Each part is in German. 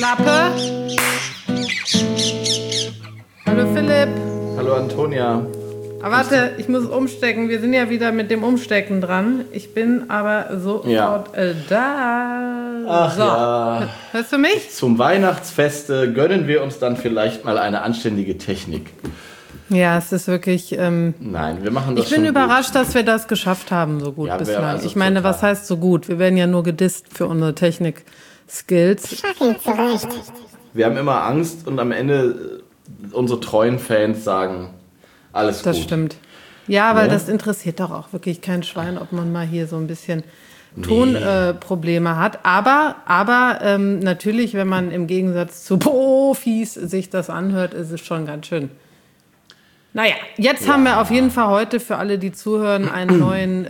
Klappe. Hallo Philipp. Hallo Antonia. Warte, ich muss umstecken. Wir sind ja wieder mit dem Umstecken dran. Ich bin aber sofort da. Ach so. ja. Hörst du mich? Zum Weihnachtsfeste gönnen wir uns dann vielleicht mal eine anständige Technik. Ja, es ist wirklich... Nein, wir machen das Ich bin schon überrascht, gut. dass wir das geschafft haben, so gut Ja, bislang. also ich meine, total. was heißt so gut? Wir werden ja nur gedisst für unsere Technik-Skills. Wir haben immer Angst und am Ende unsere treuen Fans sagen, alles gut. Das stimmt. Ja, weil Ne? das interessiert doch auch wirklich kein Schwein, ob man mal hier so ein bisschen Tonprobleme hat. Aber natürlich, wenn man im Gegensatz zu Profis sich das anhört, ist es schon ganz schön. Naja, jetzt haben wir auf jeden Fall heute für alle, die zuhören, einen neuen,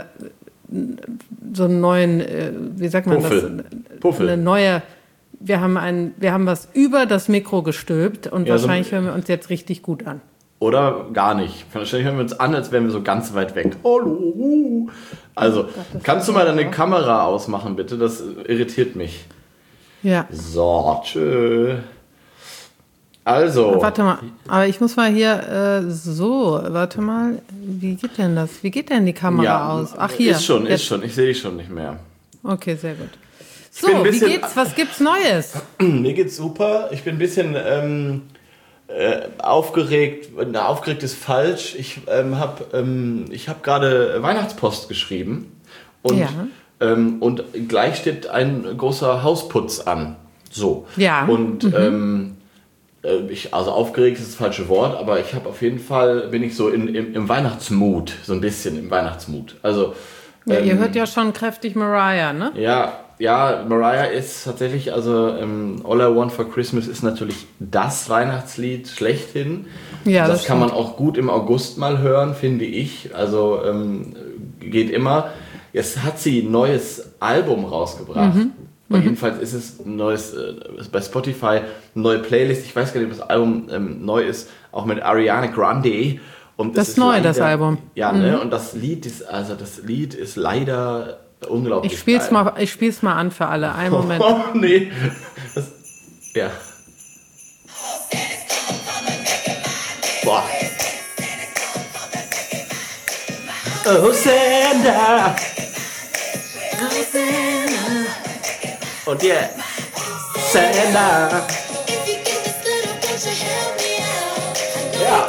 wie sagt man Puffel. Eine neue, wir haben was über das Mikro gestülpt und Ja, wahrscheinlich so- hören wir uns jetzt richtig gut an. Oder gar nicht. Wahrscheinlich hören wir uns an, als wären wir so ganz weit weg. Hallo. Also, kannst du mal deine Kamera ausmachen, bitte? Das irritiert mich. Ja. So, tschö. Also. Warte mal, aber ich muss mal hier, warte mal, wie geht denn das? Wie geht denn die Kamera aus? Ach, hier. Ist schon. Ich sehe dich schon nicht mehr. Okay, sehr gut. bin So, ein wie bisschen- geht's? Was gibt's Neues? Mir geht's super. Ich bin ein bisschen aufgeregt. Aufgeregt ist falsch. Ich hab gerade Weihnachtspost geschrieben. Und, Ja. Und gleich steht ein großer Hausputz an. So. Ja. Und also aufgeregt ist das falsche Wort, aber ich habe auf jeden Fall, bin ich so im Weihnachtsmut. So ein bisschen im Weihnachtsmut. Also. Ja, ihr hört ja schon kräftig Mariah, ne? Ja, Mariah ist tatsächlich, also All I Want for Christmas ist natürlich das Weihnachtslied schlechthin. Ja, das das kann man stimmt. auch gut im August mal hören, finde ich. Also geht immer. Jetzt hat sie ein neues Album rausgebracht. Jedenfalls ist es ein neues, bei Spotify, eine neue Playlist. Ich weiß gar nicht, ob das Album neu ist, auch mit Ariana Grande. Und Das es ist neu, das leider- Album. Ja, ne? Und das Lied ist leider unglaublich Ich spiel's geil. mal an für alle. Einen Moment. Oh, nee. Ja. Boah. Oh, Santa. Und yeah. Santa. Ja.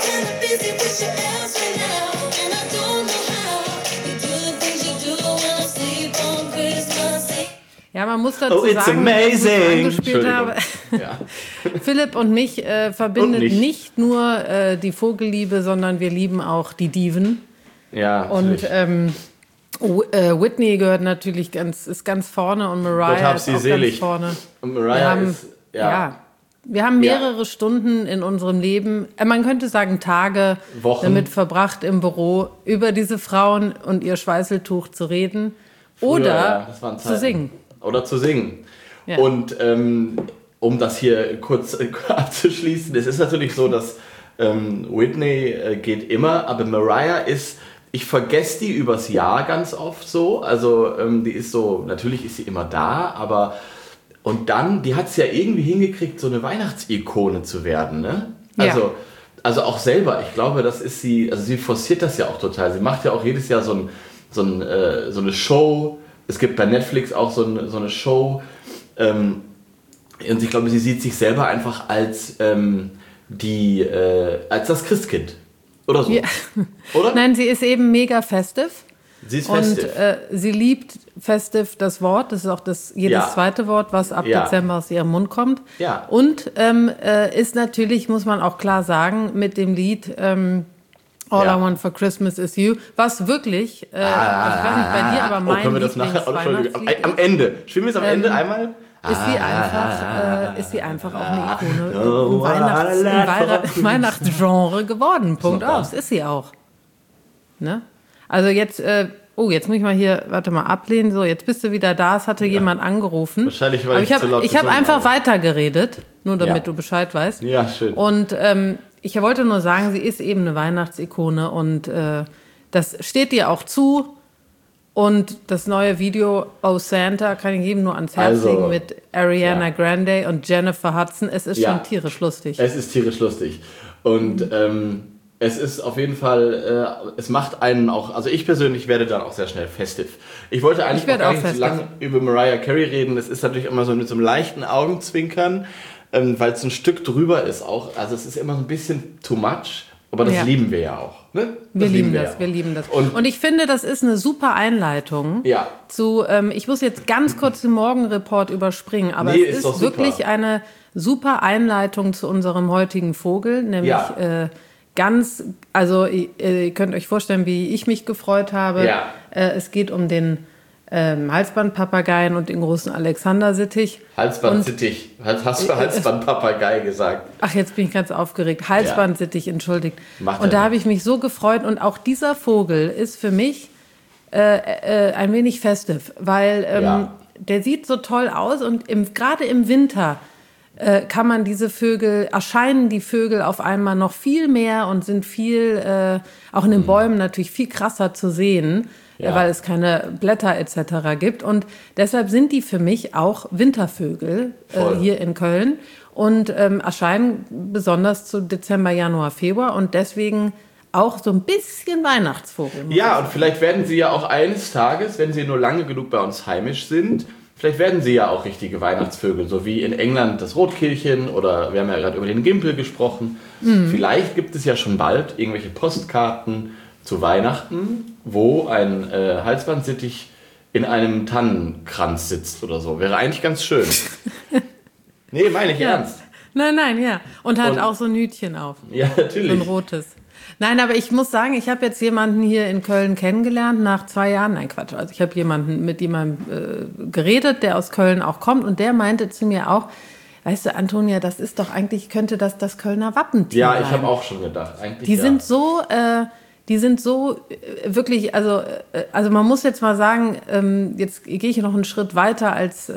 Ja, man muss dazu Oh, it's sagen, dass ich amazing. angespielt habe. Ja. Philipp und mich verbindet Und nicht. nicht nur die Vogelliebe, sondern wir lieben auch die Diven. Ja, Und natürlich. Whitney gehört natürlich ist ganz vorne und Gott Mariah hab ist sie auch selig. ganz vorne. Und Wir Mariah haben, ist, ja. wir haben mehrere Stunden in unserem Leben, man könnte sagen Tage, Wochen. damit verbracht im Büro, über diese Frauen und ihr Schweißeltuch zu reden Früher, oder ja, das waren zu Zeiten. singen. Oder zu singen. Ja. Und um das hier kurz abzuschließen, es ist natürlich so, dass Whitney geht immer, aber Mariah ist, ich vergesse die übers Jahr ganz oft so. Also die ist so, natürlich ist sie immer da, aber und dann, die hat es ja irgendwie hingekriegt, so eine Weihnachtsikone zu werden, ne? Ja. Also auch selber, ich glaube, das ist sie, also sie forciert das ja auch total. Sie macht ja auch jedes Jahr so eine Show. Es gibt bei Netflix auch so eine Show. Und ich glaube, sie sieht sich selber einfach als als das Christkind. Oder so. Ja. Oder? Nein, sie ist eben mega festive. Sie ist Und festiv. sie liebt festive das Wort. Das ist auch jedes Ja. zweite Wort, was ab Ja. Dezember aus ihrem Mund kommt. Ja. Und ist natürlich, muss man auch klar sagen, mit dem Lied All Ja. I Want for Christmas is You, was wirklich, ich weiß nicht bei dir, aber mein können wir das nachher? Lieblingsweihnachtslied Entschuldigung, am Ende. Spielen wir es am Ende einmal? ist sie einfach auch eine Ikone Oh, im Weihnachtsgenre geworden. Punkt Super. aus. Ist sie auch. Ne? Also jetzt, jetzt muss ich mal hier, warte mal, ablehnen. So, jetzt bist du wieder da. Es hatte jemand angerufen. Wahrscheinlich, weil Aber ich zu laut ich habe gesungen einfach habe. weitergeredet, nur damit Ja. du Bescheid weißt. Ja, schön. Und ich wollte nur sagen, sie ist eben eine Weihnachtsikone und das steht ihr auch zu. Und das neue Video Oh Santa kann ich jedem nur ans Herz legen mit Ariana Grande und Jennifer Hudson. Es ist schon tierisch lustig. Es ist tierisch lustig. Und es ist auf jeden Fall, es macht einen auch, also ich persönlich werde dann auch sehr schnell festiv. Ich wollte eigentlich auch gar nicht so lange über Mariah Carey reden. Es ist natürlich immer so mit so einem leichten Augenzwinkern, weil es ein Stück drüber ist auch. Also es ist immer so ein bisschen too much. Aber das lieben wir ja auch. Ne? Wir lieben das. Und ich finde, das ist eine super Einleitung zu, ich muss jetzt ganz kurz den Morgenreport überspringen, aber es ist wirklich eine super Einleitung zu unserem heutigen Vogel, nämlich ihr könnt euch vorstellen, wie ich mich gefreut habe. Ja. Es geht um den Halsbandpapageien und den großen Alexandersittich. Halsbandsittich. Hast du Halsbandpapagei gesagt? Ach, jetzt bin ich ganz aufgeregt. Halsbandsittich, entschuldigt. Und da habe ich mich so gefreut. Und auch dieser Vogel ist für mich ein wenig festiv, weil der sieht so toll aus. Und gerade im Winter kann man erscheinen die Vögel auf einmal noch viel mehr und sind viel, auch in den Bäumen natürlich viel krasser zu sehen. Weil es keine Blätter etc. gibt. Und deshalb sind die für mich auch Wintervögel hier in Köln und erscheinen besonders zu Dezember, Januar, Februar und deswegen auch so ein bisschen Weihnachtsvogel. Ja, und vielleicht werden sie ja auch eines Tages, wenn sie nur lange genug bei uns heimisch sind, vielleicht werden sie ja auch richtige Weihnachtsvögel, so wie in England das Rotkehlchen oder wir haben ja gerade über den Gimpel gesprochen. Vielleicht gibt es ja schon bald irgendwelche Postkarten zu Weihnachten, wo ein Halsbandsittich in einem Tannenkranz sitzt oder so. Wäre eigentlich ganz schön. Nee, meine ich ernst. Nein, ja. Und hat auch so ein Hütchen auf. Ja, natürlich. So ein rotes. Nein, aber ich muss sagen, ich habe jetzt jemanden hier in Köln kennengelernt nach 2 Jahren. Nein, Quatsch. Also ich habe mit jemandem geredet, der aus Köln auch kommt und der meinte zu mir auch, weißt du, Antonia, das ist doch eigentlich, könnte das Kölner Wappentier sein. Ja, ich habe auch schon gedacht. Eigentlich Die sind so wirklich, also man muss jetzt mal sagen, jetzt gehe ich noch einen Schritt weiter als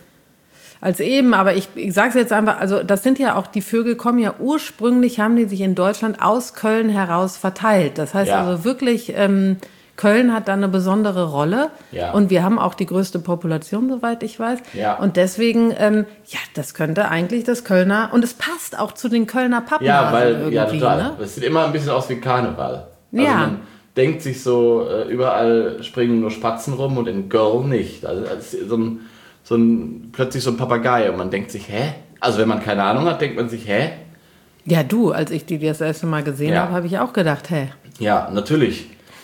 eben, aber ich sage es jetzt einfach, also das sind ja auch, die Vögel kommen ja ursprünglich, haben die sich in Deutschland aus Köln heraus verteilt. Das heißt also wirklich, Köln hat da eine besondere Rolle und wir haben auch die größte Population, soweit ich weiß. Ja. Und deswegen, das könnte eigentlich das Kölner, und es passt auch zu den Kölner Pappnasen irgendwie. Total. Ne? Das sieht immer ein bisschen aus wie Karneval. Also man denkt sich so, überall springen nur Spatzen rum und in Girl nicht. Also das ist plötzlich so ein Papagei und man denkt sich, hä? Also wenn man keine Ahnung hat, denkt man sich, hä? Ja, als ich die das erste Mal gesehen habe, habe ich auch gedacht, hä? Ja, natürlich.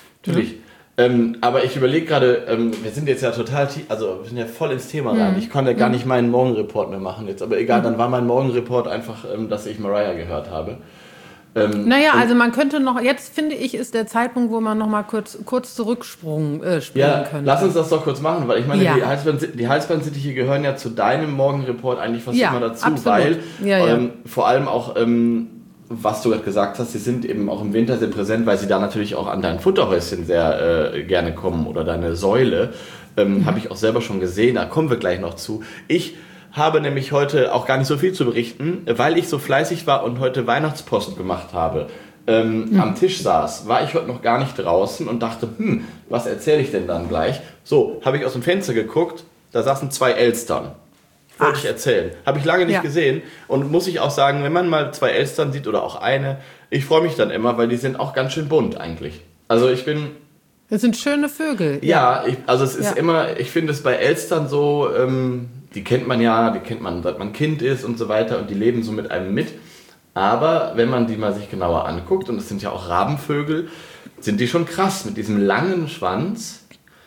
Aber ich überlege gerade, wir sind jetzt ja total, wir sind ja voll ins Thema rein. Ich konnte gar nicht meinen Morgenreport mehr machen jetzt, aber egal, dann war mein Morgenreport einfach, dass ich Mariah gehört habe. Also man könnte noch, jetzt finde ich, ist der Zeitpunkt, wo man noch mal kurz Zurücksprung spielen könnte. Lass uns das doch kurz machen, weil ich meine, die Halsbandsittiche gehören ja zu deinem Morgenreport eigentlich fast immer dazu, absolut. Weil vor allem auch, was du gerade gesagt hast, sie sind eben auch im Winter sehr präsent, weil sie da natürlich auch an dein Futterhäuschen sehr gerne kommen oder deine Säule. Habe ich auch selber schon gesehen, da kommen wir gleich noch zu. Ich habe nämlich heute auch gar nicht so viel zu berichten, weil ich so fleißig war und heute Weihnachtspost gemacht habe. Am Tisch saß, war ich heute noch gar nicht draußen und dachte, was erzähle ich denn dann gleich? So, habe ich aus dem Fenster geguckt, da saßen 2 Elstern. Wollte ich erzählen. Habe ich lange nicht gesehen und muss ich auch sagen, wenn man mal 2 Elstern sieht oder auch eine, ich freue mich dann immer, weil die sind auch ganz schön bunt eigentlich. Also das sind schöne Vögel. Ja, es ist immer, ich finde es bei Elstern so, die kennt man, seit man Kind ist und so weiter und die leben so mit einem mit. Aber wenn man die mal sich genauer anguckt, und es sind ja auch Rabenvögel, sind die schon krass mit diesem langen Schwanz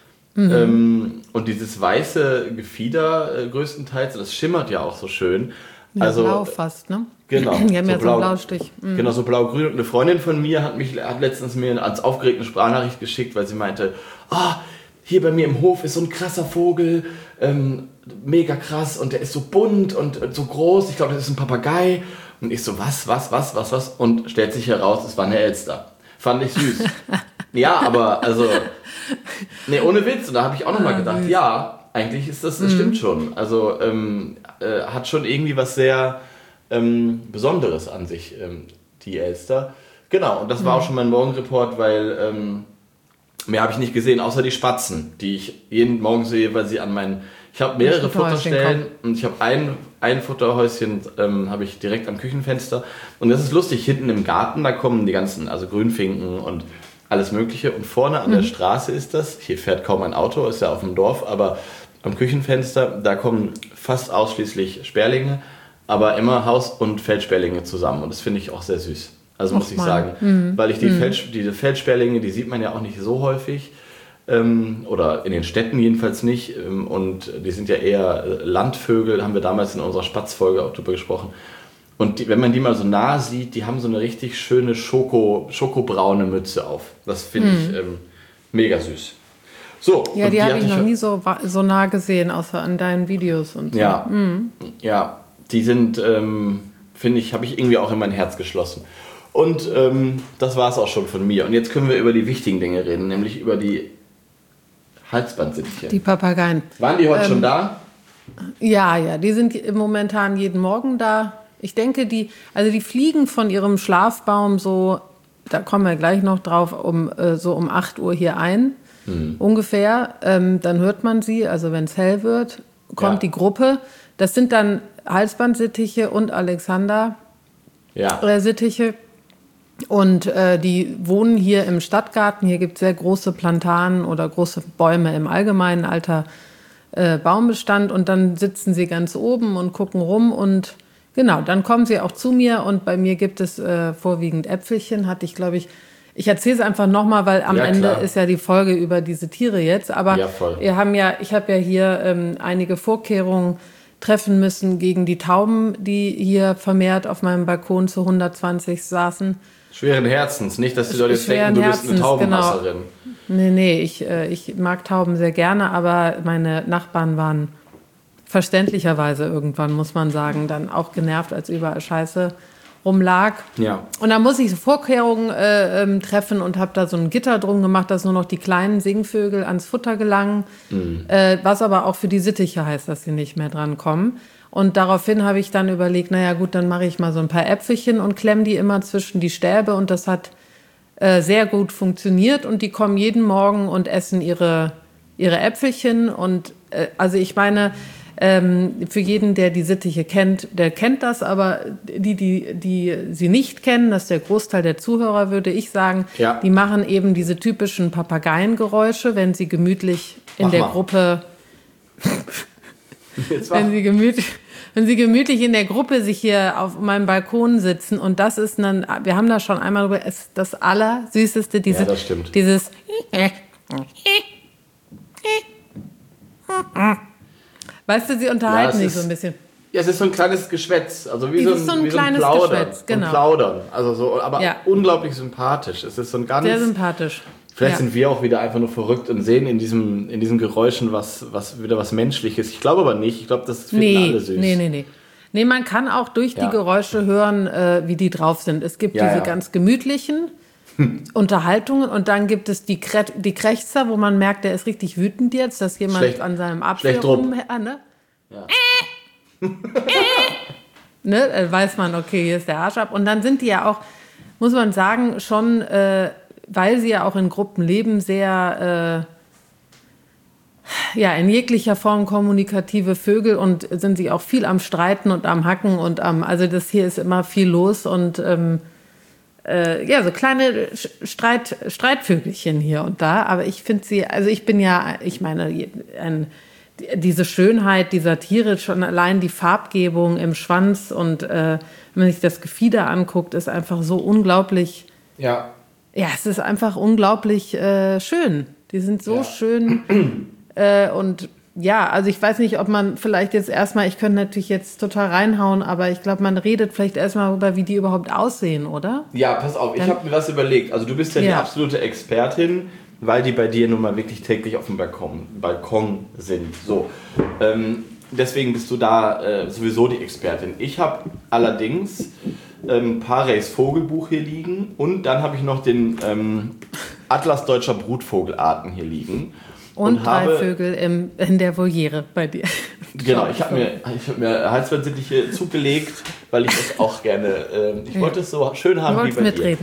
und dieses weiße Gefieder größtenteils, das schimmert ja auch so schön. Ja, blau fast, ne? Genau. Die haben ja so einen Blaustich. Genau, so blau-grün. Und eine Freundin von mir hat letztens mir als aufgeregte Sprachnachricht geschickt, weil sie meinte, hier bei mir im Hof ist so ein krasser Vogel, mega krass und der ist so bunt und so groß, ich glaube, das ist ein Papagei. Und ich so, was? Und stellt sich heraus, es war eine Elster. Fand ich süß. Ja, aber ohne Witz. Und da habe ich auch nochmal gedacht, ja, eigentlich ist das stimmt schon. Also hat schon irgendwie was sehr Besonderes an sich, die Elster. Genau, und das war auch schon mein Morgenreport, weil Mehr habe ich nicht gesehen, außer die Spatzen, die ich jeden Morgen sehe, weil sie an meinen... Ich habe mehrere Futterstellen und ich habe ein Futterhäuschen habe ich direkt am Küchenfenster. Und das ist lustig, hinten im Garten, da kommen die ganzen, also Grünfinken und alles Mögliche. Und vorne an der Straße ist das, hier fährt kaum ein Auto, ist ja auf dem Dorf, aber am Küchenfenster, da kommen fast ausschließlich Sperlinge, aber immer Haus- und Feldsperlinge zusammen. Und das finde ich auch sehr süß. Also muss ich sagen, weil ich diese Feldsperlinge, die sieht man ja auch nicht so häufig. Oder in den Städten jedenfalls nicht. Und die sind ja eher Landvögel, haben wir damals in unserer Spatzfolge auch drüber gesprochen. Und wenn man die mal so nah sieht, die haben so eine richtig schöne schokobraune Mütze auf. Das finde ich mega süß. So, ja, die habe ich noch nie so nah gesehen, außer an deinen Videos und so. Ja, ja, die sind, finde ich, habe ich irgendwie auch in mein Herz geschlossen. Und das war es auch schon von mir. Und jetzt können wir über die wichtigen Dinge reden, nämlich über die Halsbandsittiche. Die Papageien. Waren die heute schon da? Ja, die sind momentan jeden Morgen da. Ich denke, die fliegen von ihrem Schlafbaum so, da kommen wir gleich noch drauf, um 8 Uhr hier ein, ungefähr. Dann hört man sie, also wenn es hell wird, kommt die Gruppe. Das sind dann Halsbandsittiche und Alexander-Sittiche. Und die wohnen hier im Stadtgarten. Hier gibt es sehr große Platanen oder große Bäume im allgemeinen, alter Baumbestand. Und dann sitzen sie ganz oben und gucken rum. Und genau, dann kommen sie auch zu mir. Und bei mir gibt es vorwiegend Äpfelchen. Hatte ich, glaube ich erzähle es einfach nochmal, weil am Ende ist ja die Folge über diese Tiere jetzt. Aber ich habe ja hier einige Vorkehrungen treffen müssen gegen die Tauben, die hier vermehrt auf meinem Balkon zu 120 saßen. Schweren Herzens, nicht, dass die Leute jetzt denken, du bist eine Taubenhasserin. Genau. Nee, ich mag Tauben sehr gerne, aber meine Nachbarn waren verständlicherweise irgendwann, muss man sagen, dann auch genervt, als überall Scheiße rumlag. Ja. Und dann muss ich so Vorkehrungen treffen und habe da so ein Gitter drum gemacht, dass nur noch die kleinen Singvögel ans Futter gelangen, was aber auch für die Sittiche heißt, dass sie nicht mehr dran kommen. Und daraufhin habe ich dann überlegt, naja gut, dann mache ich mal so ein paar Äpfelchen und klemme die immer zwischen die Stäbe. Und das hat sehr gut funktioniert. Und die kommen jeden Morgen und essen ihre Äpfelchen. Und also ich meine, für jeden, der die Sittiche kennt, der kennt das. Aber die sie nicht kennen, das ist der Großteil der Zuhörer, würde ich sagen, die machen eben diese typischen Papageiengeräusche, wenn sie gemütlich in der Gruppe... Wenn sie gemütlich in der Gruppe sich hier auf meinem Balkon sitzen und das ist dann, wir haben da schon einmal drüber, ist das Allersüßeste, das stimmt. Dieses weißt du, sie unterhalten sich so ein bisschen. Ja, es ist so ein kleines Geschwätz, also wie so ein kleines Plaudern. Geschwätz, genau. Und Plaudern, also so, aber unglaublich sympathisch. Es ist so ein ganz... Sehr sympathisch. Vielleicht sind wir auch wieder einfach nur verrückt und sehen in diesen Geräuschen wieder was Menschliches. Ich glaube aber nicht. Ich glaube, das finden alle süß. Nee, man kann auch durch die Geräusche hören, wie die drauf sind. Es gibt diese ganz gemütlichen Unterhaltungen und dann gibt es die Krächzer, wo man merkt, der ist richtig wütend jetzt, dass jemand an seinem Apfel ne? Ja. Ne? Dann weiß man, okay, hier ist der Arsch ab. Und dann sind die ja auch, muss man sagen, schon... weil sie ja auch in Gruppen leben, sehr in jeglicher Form kommunikative Vögel und sind sie auch viel am Streiten und am Hacken und also das hier ist immer viel los und so kleine Streitvögelchen hier und da, aber ich finde sie, also ich meine, diese Schönheit dieser Tiere, schon allein die Farbgebung im Schwanz und wenn man sich das Gefieder anguckt, ist einfach so unglaublich... Ja, es ist einfach unglaublich schön. Die sind so schön. Und ja, also ich weiß nicht, ob man vielleicht jetzt erstmal, ich könnte natürlich jetzt total reinhauen, aber ich glaube, man redet vielleicht erstmal darüber, wie die überhaupt aussehen, oder? Ja, pass auf, ich habe mir was überlegt. Also du bist ja die absolute Expertin, weil die bei dir nun mal wirklich täglich auf dem Balkon sind. So. Deswegen bist du da sowieso die Expertin. Ich habe allerdings Pareys Vogelbuch hier liegen und dann habe ich noch den Atlas deutscher Brutvogelarten hier liegen. Und 3 Vögel in der Voliere bei dir. Genau, ich hab mir Halsbandsittiche zugelegt, weil ich das auch gerne, ich wollte es so schön haben wie bei mitreden.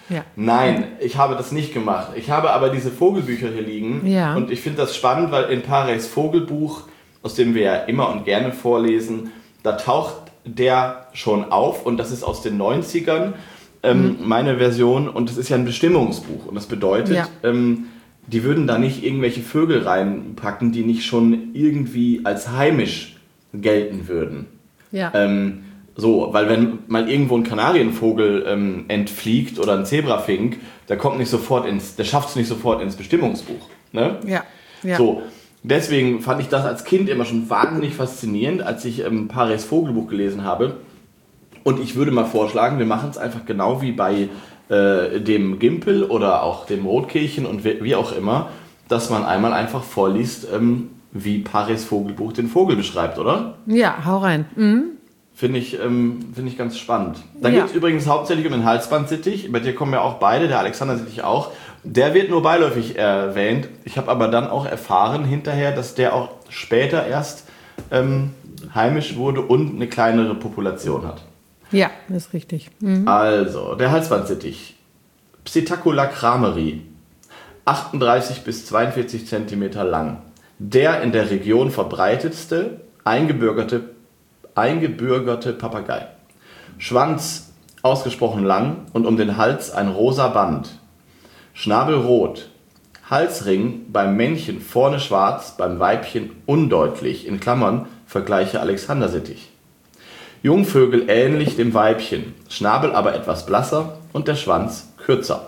Ja. Nein, ich habe das nicht gemacht. Ich habe aber diese Vogelbücher hier liegen. Ja. Und ich finde das spannend, weil in Pareys Vogelbuch, aus dem wir ja immer und gerne vorlesen, da taucht der schon auf. Und das ist aus den 90ern, meine Version. Und das ist ja ein Bestimmungsbuch. Und das bedeutet, die würden da nicht irgendwelche Vögel reinpacken, die nicht schon irgendwie als heimisch gelten würden. Ja. So, weil wenn mal irgendwo ein Kanarienvogel entfliegt oder ein Zebrafink, der schafft es nicht sofort ins Bestimmungsbuch. Ne? Ja. So, deswegen fand ich das als Kind immer schon wahnsinnig faszinierend, als ich Pareys Vogelbuch gelesen habe. Und ich würde mal vorschlagen, wir machen es einfach genau wie bei dem Gimpel oder auch dem Rotkehlchen und wie auch immer, dass man einmal einfach vorliest, wie Pareys Vogelbuch den Vogel beschreibt, oder? Ja, hau rein. Mhm. Finde ich ganz spannend. Da geht es übrigens hauptsächlich um den Halsbandsittich. Bei dir kommen ja auch beide, der Alexandersittich auch. Der wird nur beiläufig erwähnt. Ich habe aber dann auch erfahren hinterher, dass der auch später erst heimisch wurde und eine kleinere Population hat. Ja, ist richtig. Mhm. Also, der Halsbandsittich. Psittacula crameri. 38 bis 42 cm lang. Der in der Region verbreitetste eingebürgerte Papagei. Schwanz ausgesprochen lang und um den Hals ein rosa Band. Schnabel rot. Halsring beim Männchen vorne schwarz, beim Weibchen undeutlich, in Klammern, Vergleiche Alexandersittich. Jungvögel ähnlich dem Weibchen, Schnabel aber etwas blasser und der Schwanz kürzer.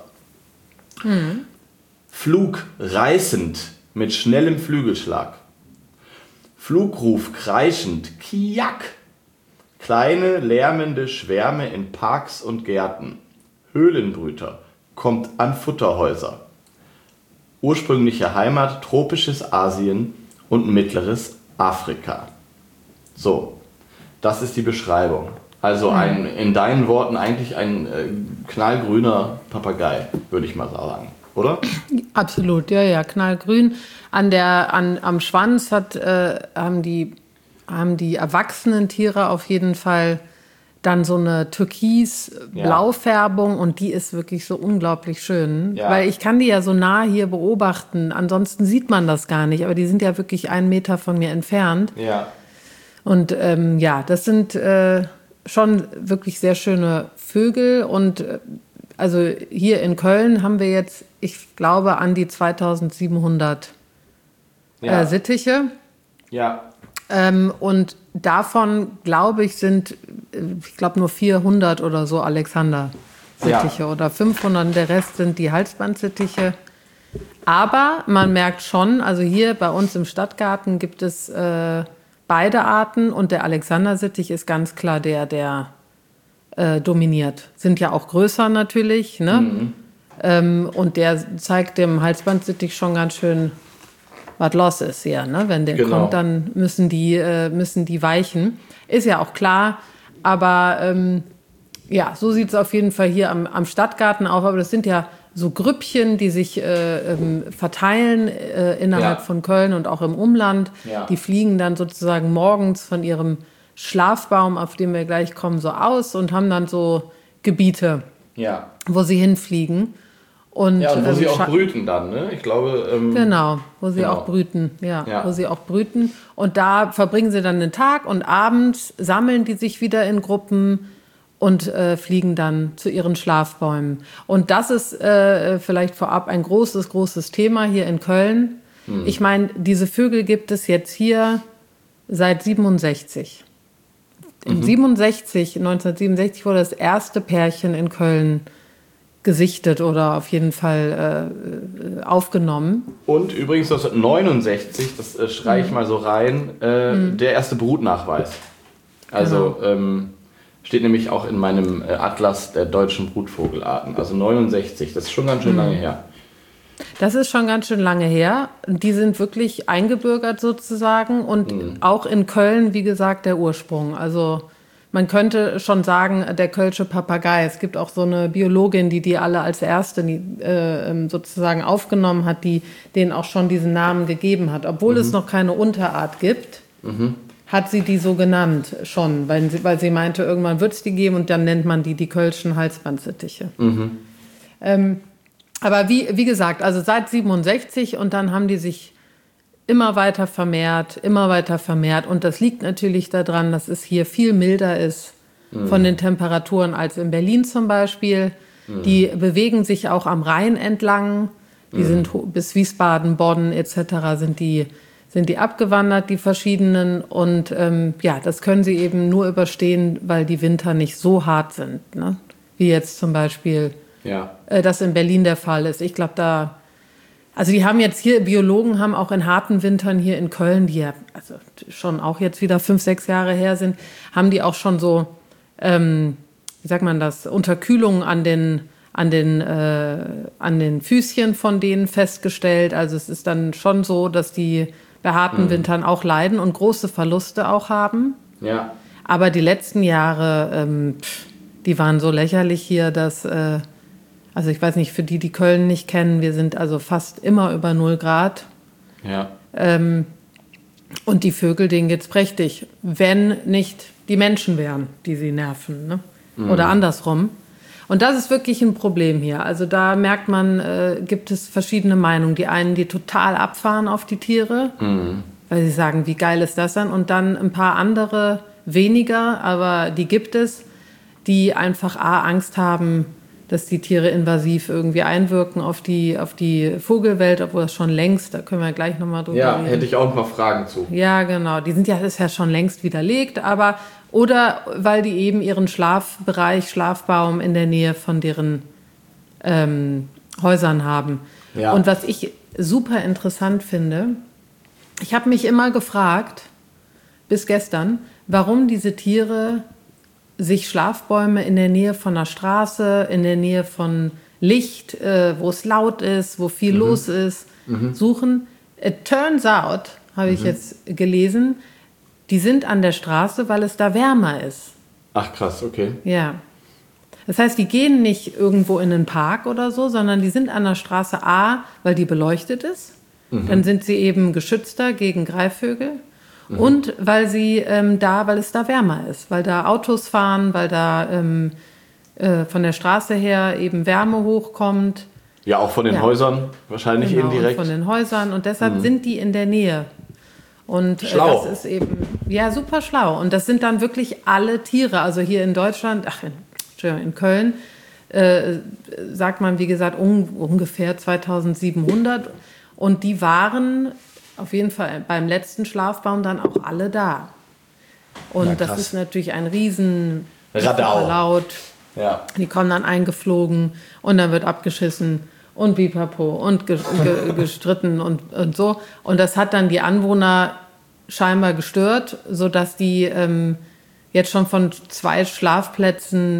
Flug reißend mit schnellem Flügelschlag. Flugruf kreischend, Kiak. Kleine, lärmende Schwärme in Parks und Gärten. Höhlenbrüter, kommt an Futterhäuser. Ursprüngliche Heimat tropisches Asien und mittleres Afrika. So, das ist die Beschreibung. Also in deinen Worten eigentlich ein knallgrüner Papagei, würde ich mal sagen, oder? Absolut, ja, knallgrün. Am Schwanz haben die erwachsenen Tiere auf jeden Fall dann so eine türkis-Blaufärbung und die ist wirklich so unglaublich schön. Ja. Weil ich kann die ja so nah hier beobachten, ansonsten sieht man das gar nicht, aber die sind ja wirklich 1 Meter von mir entfernt. Ja. Und das sind schon wirklich sehr schöne Vögel und also hier in Köln haben wir jetzt, ich glaube, an die 2700 Sittiche. Ja. Und davon, glaube ich, sind, nur 400 oder so Alexander-Sittiche oder 500. Der Rest sind die Halsbandsittiche. Aber man merkt schon, also hier bei uns im Stadtgarten gibt es beide Arten und der Alexander-Sittich ist ganz klar der dominiert. Sind ja auch größer natürlich, ne? Und der zeigt dem Halsbandsittich schon ganz schön, was los ist hier, ne? Wenn der kommt, dann müssen die weichen. Ist ja auch klar, aber so sieht es auf jeden Fall hier am Stadtgarten auf. Aber das sind ja so Grüppchen, die sich verteilen innerhalb von Köln und auch im Umland. Ja. Die fliegen dann sozusagen morgens von ihrem Schlafbaum, auf den wir gleich kommen, so aus und haben dann so Gebiete, wo sie hinfliegen. Und wo sie auch brüten dann, ne? Ich glaube... wo sie auch brüten, wo sie auch brüten. Und da verbringen sie dann den Tag und abends sammeln die sich wieder in Gruppen und fliegen dann zu ihren Schlafbäumen. Und das ist vielleicht vorab ein großes Thema hier in Köln. Ich meine, diese Vögel gibt es jetzt hier seit 67. 1967 wurde das erste Pärchen in Köln gesichtet oder auf jeden Fall aufgenommen. Und übrigens 1969, das streiche ich mal so rein, der erste Brutnachweis. Also steht nämlich auch in meinem Atlas der deutschen Brutvogelarten. Also 69, das ist schon ganz schön lange her. Das ist schon ganz schön lange her. Die sind wirklich eingebürgert sozusagen und auch in Köln, wie gesagt, der Ursprung. Also man könnte schon sagen, der Kölsche Papagei. Es gibt auch so eine Biologin, die alle als erste sozusagen aufgenommen hat, die denen auch schon diesen Namen gegeben hat. Obwohl es noch keine Unterart gibt, hat sie die so genannt schon, weil sie meinte, irgendwann wird es die geben und dann nennt man die Kölschen Halsbandsittiche. Aber wie gesagt, also seit 67 und dann haben die sich immer weiter vermehrt. Und das liegt natürlich daran, dass es hier viel milder ist von den Temperaturen als in Berlin zum Beispiel. Die bewegen sich auch am Rhein entlang. Die sind bis Wiesbaden, Bonn etc. sind die abgewandert, die verschiedenen. Und das können sie eben nur überstehen, weil die Winter nicht so hart sind, ne? Wie jetzt zum Beispiel das in Berlin der Fall ist. Ich glaube, also die haben jetzt hier, Biologen haben auch in harten Wintern hier in Köln, die ja also schon auch jetzt wieder 5, 6 Jahre her sind, haben die auch schon so, wie sagt man das, Unterkühlung an den Füßchen von denen festgestellt. Also es ist dann schon so, dass die bei harten Wintern auch leiden und große Verluste auch haben. Ja. Aber die letzten Jahre, die waren so lächerlich hier, dass, also ich weiß nicht, für die Köln nicht kennen, wir sind also fast immer über 0 Grad. Ja. Und die Vögel, denen geht's prächtig, wenn nicht die Menschen wären, die sie nerven, ne? Oder andersrum. Und das ist wirklich ein Problem hier. Also da merkt man, gibt es verschiedene Meinungen. Die einen, die total abfahren auf die Tiere, weil sie sagen, wie geil ist das dann? Und dann ein paar andere weniger, aber die gibt es, die einfach Angst haben, dass die Tiere invasiv irgendwie einwirken auf die Vogelwelt, obwohl das schon längst, da können wir gleich nochmal drüber reden. Ja, hätte ich auch ein paar Fragen zu. Ja, genau. Das ist ja schon längst widerlegt, oder weil die eben ihren Schlafbaum in der Nähe von deren Häusern haben. Ja. Und was ich super interessant finde, ich habe mich immer gefragt, bis gestern, warum diese Tiere sich Schlafbäume in der Nähe von einer Straße, in der Nähe von Licht, wo es laut ist, wo viel los ist, suchen. It turns out, habe ich jetzt gelesen, die sind an der Straße, weil es da wärmer ist. Ach krass, okay. Ja. Das heißt, die gehen nicht irgendwo in einen Park oder so, sondern die sind an der Straße weil die beleuchtet ist. Dann sind sie eben geschützter gegen Greifvögel. Und weil weil es da wärmer ist, weil da Autos fahren, weil da von der Straße her eben Wärme hochkommt. Ja, auch von den Häusern wahrscheinlich eben direkt. Von den Häusern und deshalb sind die in der Nähe. Und schlau. Das ist eben, ja, super schlau. Und das sind dann wirklich alle Tiere. Also hier in Deutschland, in Köln, sagt man, wie gesagt, ungefähr 2700. Und die waren auf jeden Fall beim letzten Schlafbaum dann auch alle da. Und das ist natürlich ein riesen Laut. Ja. Die kommen dann eingeflogen und dann wird abgeschissen und pipapo und gestritten und so. Und das hat dann die Anwohner scheinbar gestört, sodass die jetzt schon von 2 Schlafplätzen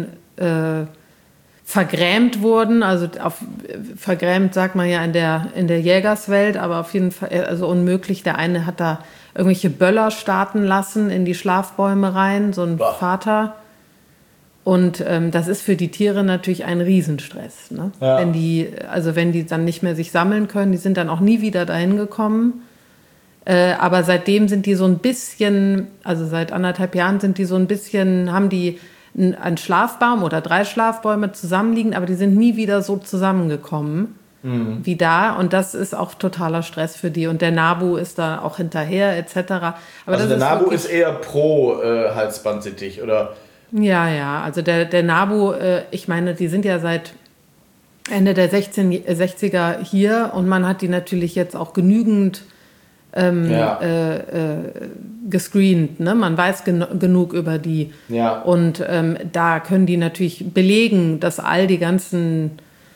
vergrämt wurden. Also vergrämt sagt man ja in der Jägerswelt, aber auf jeden Fall also unmöglich. Der eine hat da irgendwelche Böller starten lassen in die Schlafbäume rein, so ein Vater. Und das ist für die Tiere natürlich ein Riesenstress, ne? Ja. Wenn die dann nicht mehr sich sammeln können, die sind dann auch nie wieder dahin gekommen. Aber seitdem sind die so ein bisschen, also seit 1,5 Jahren sind die so ein bisschen, haben die einen Schlafbaum oder 3 Schlafbäume zusammenliegen, aber die sind nie wieder so zusammengekommen wie da. Und das ist auch totaler Stress für die. Und der Nabu ist da auch hinterher etc. Aber also der Nabu ist eher pro Halsbandsittich, oder? Ja. Also der Nabu, ich meine, die sind ja seit Ende der 60er hier und man hat die natürlich jetzt auch genügend gescreent, ne? Man weiß genug über die. Ja. Und da können die natürlich belegen, dass all die ganzen,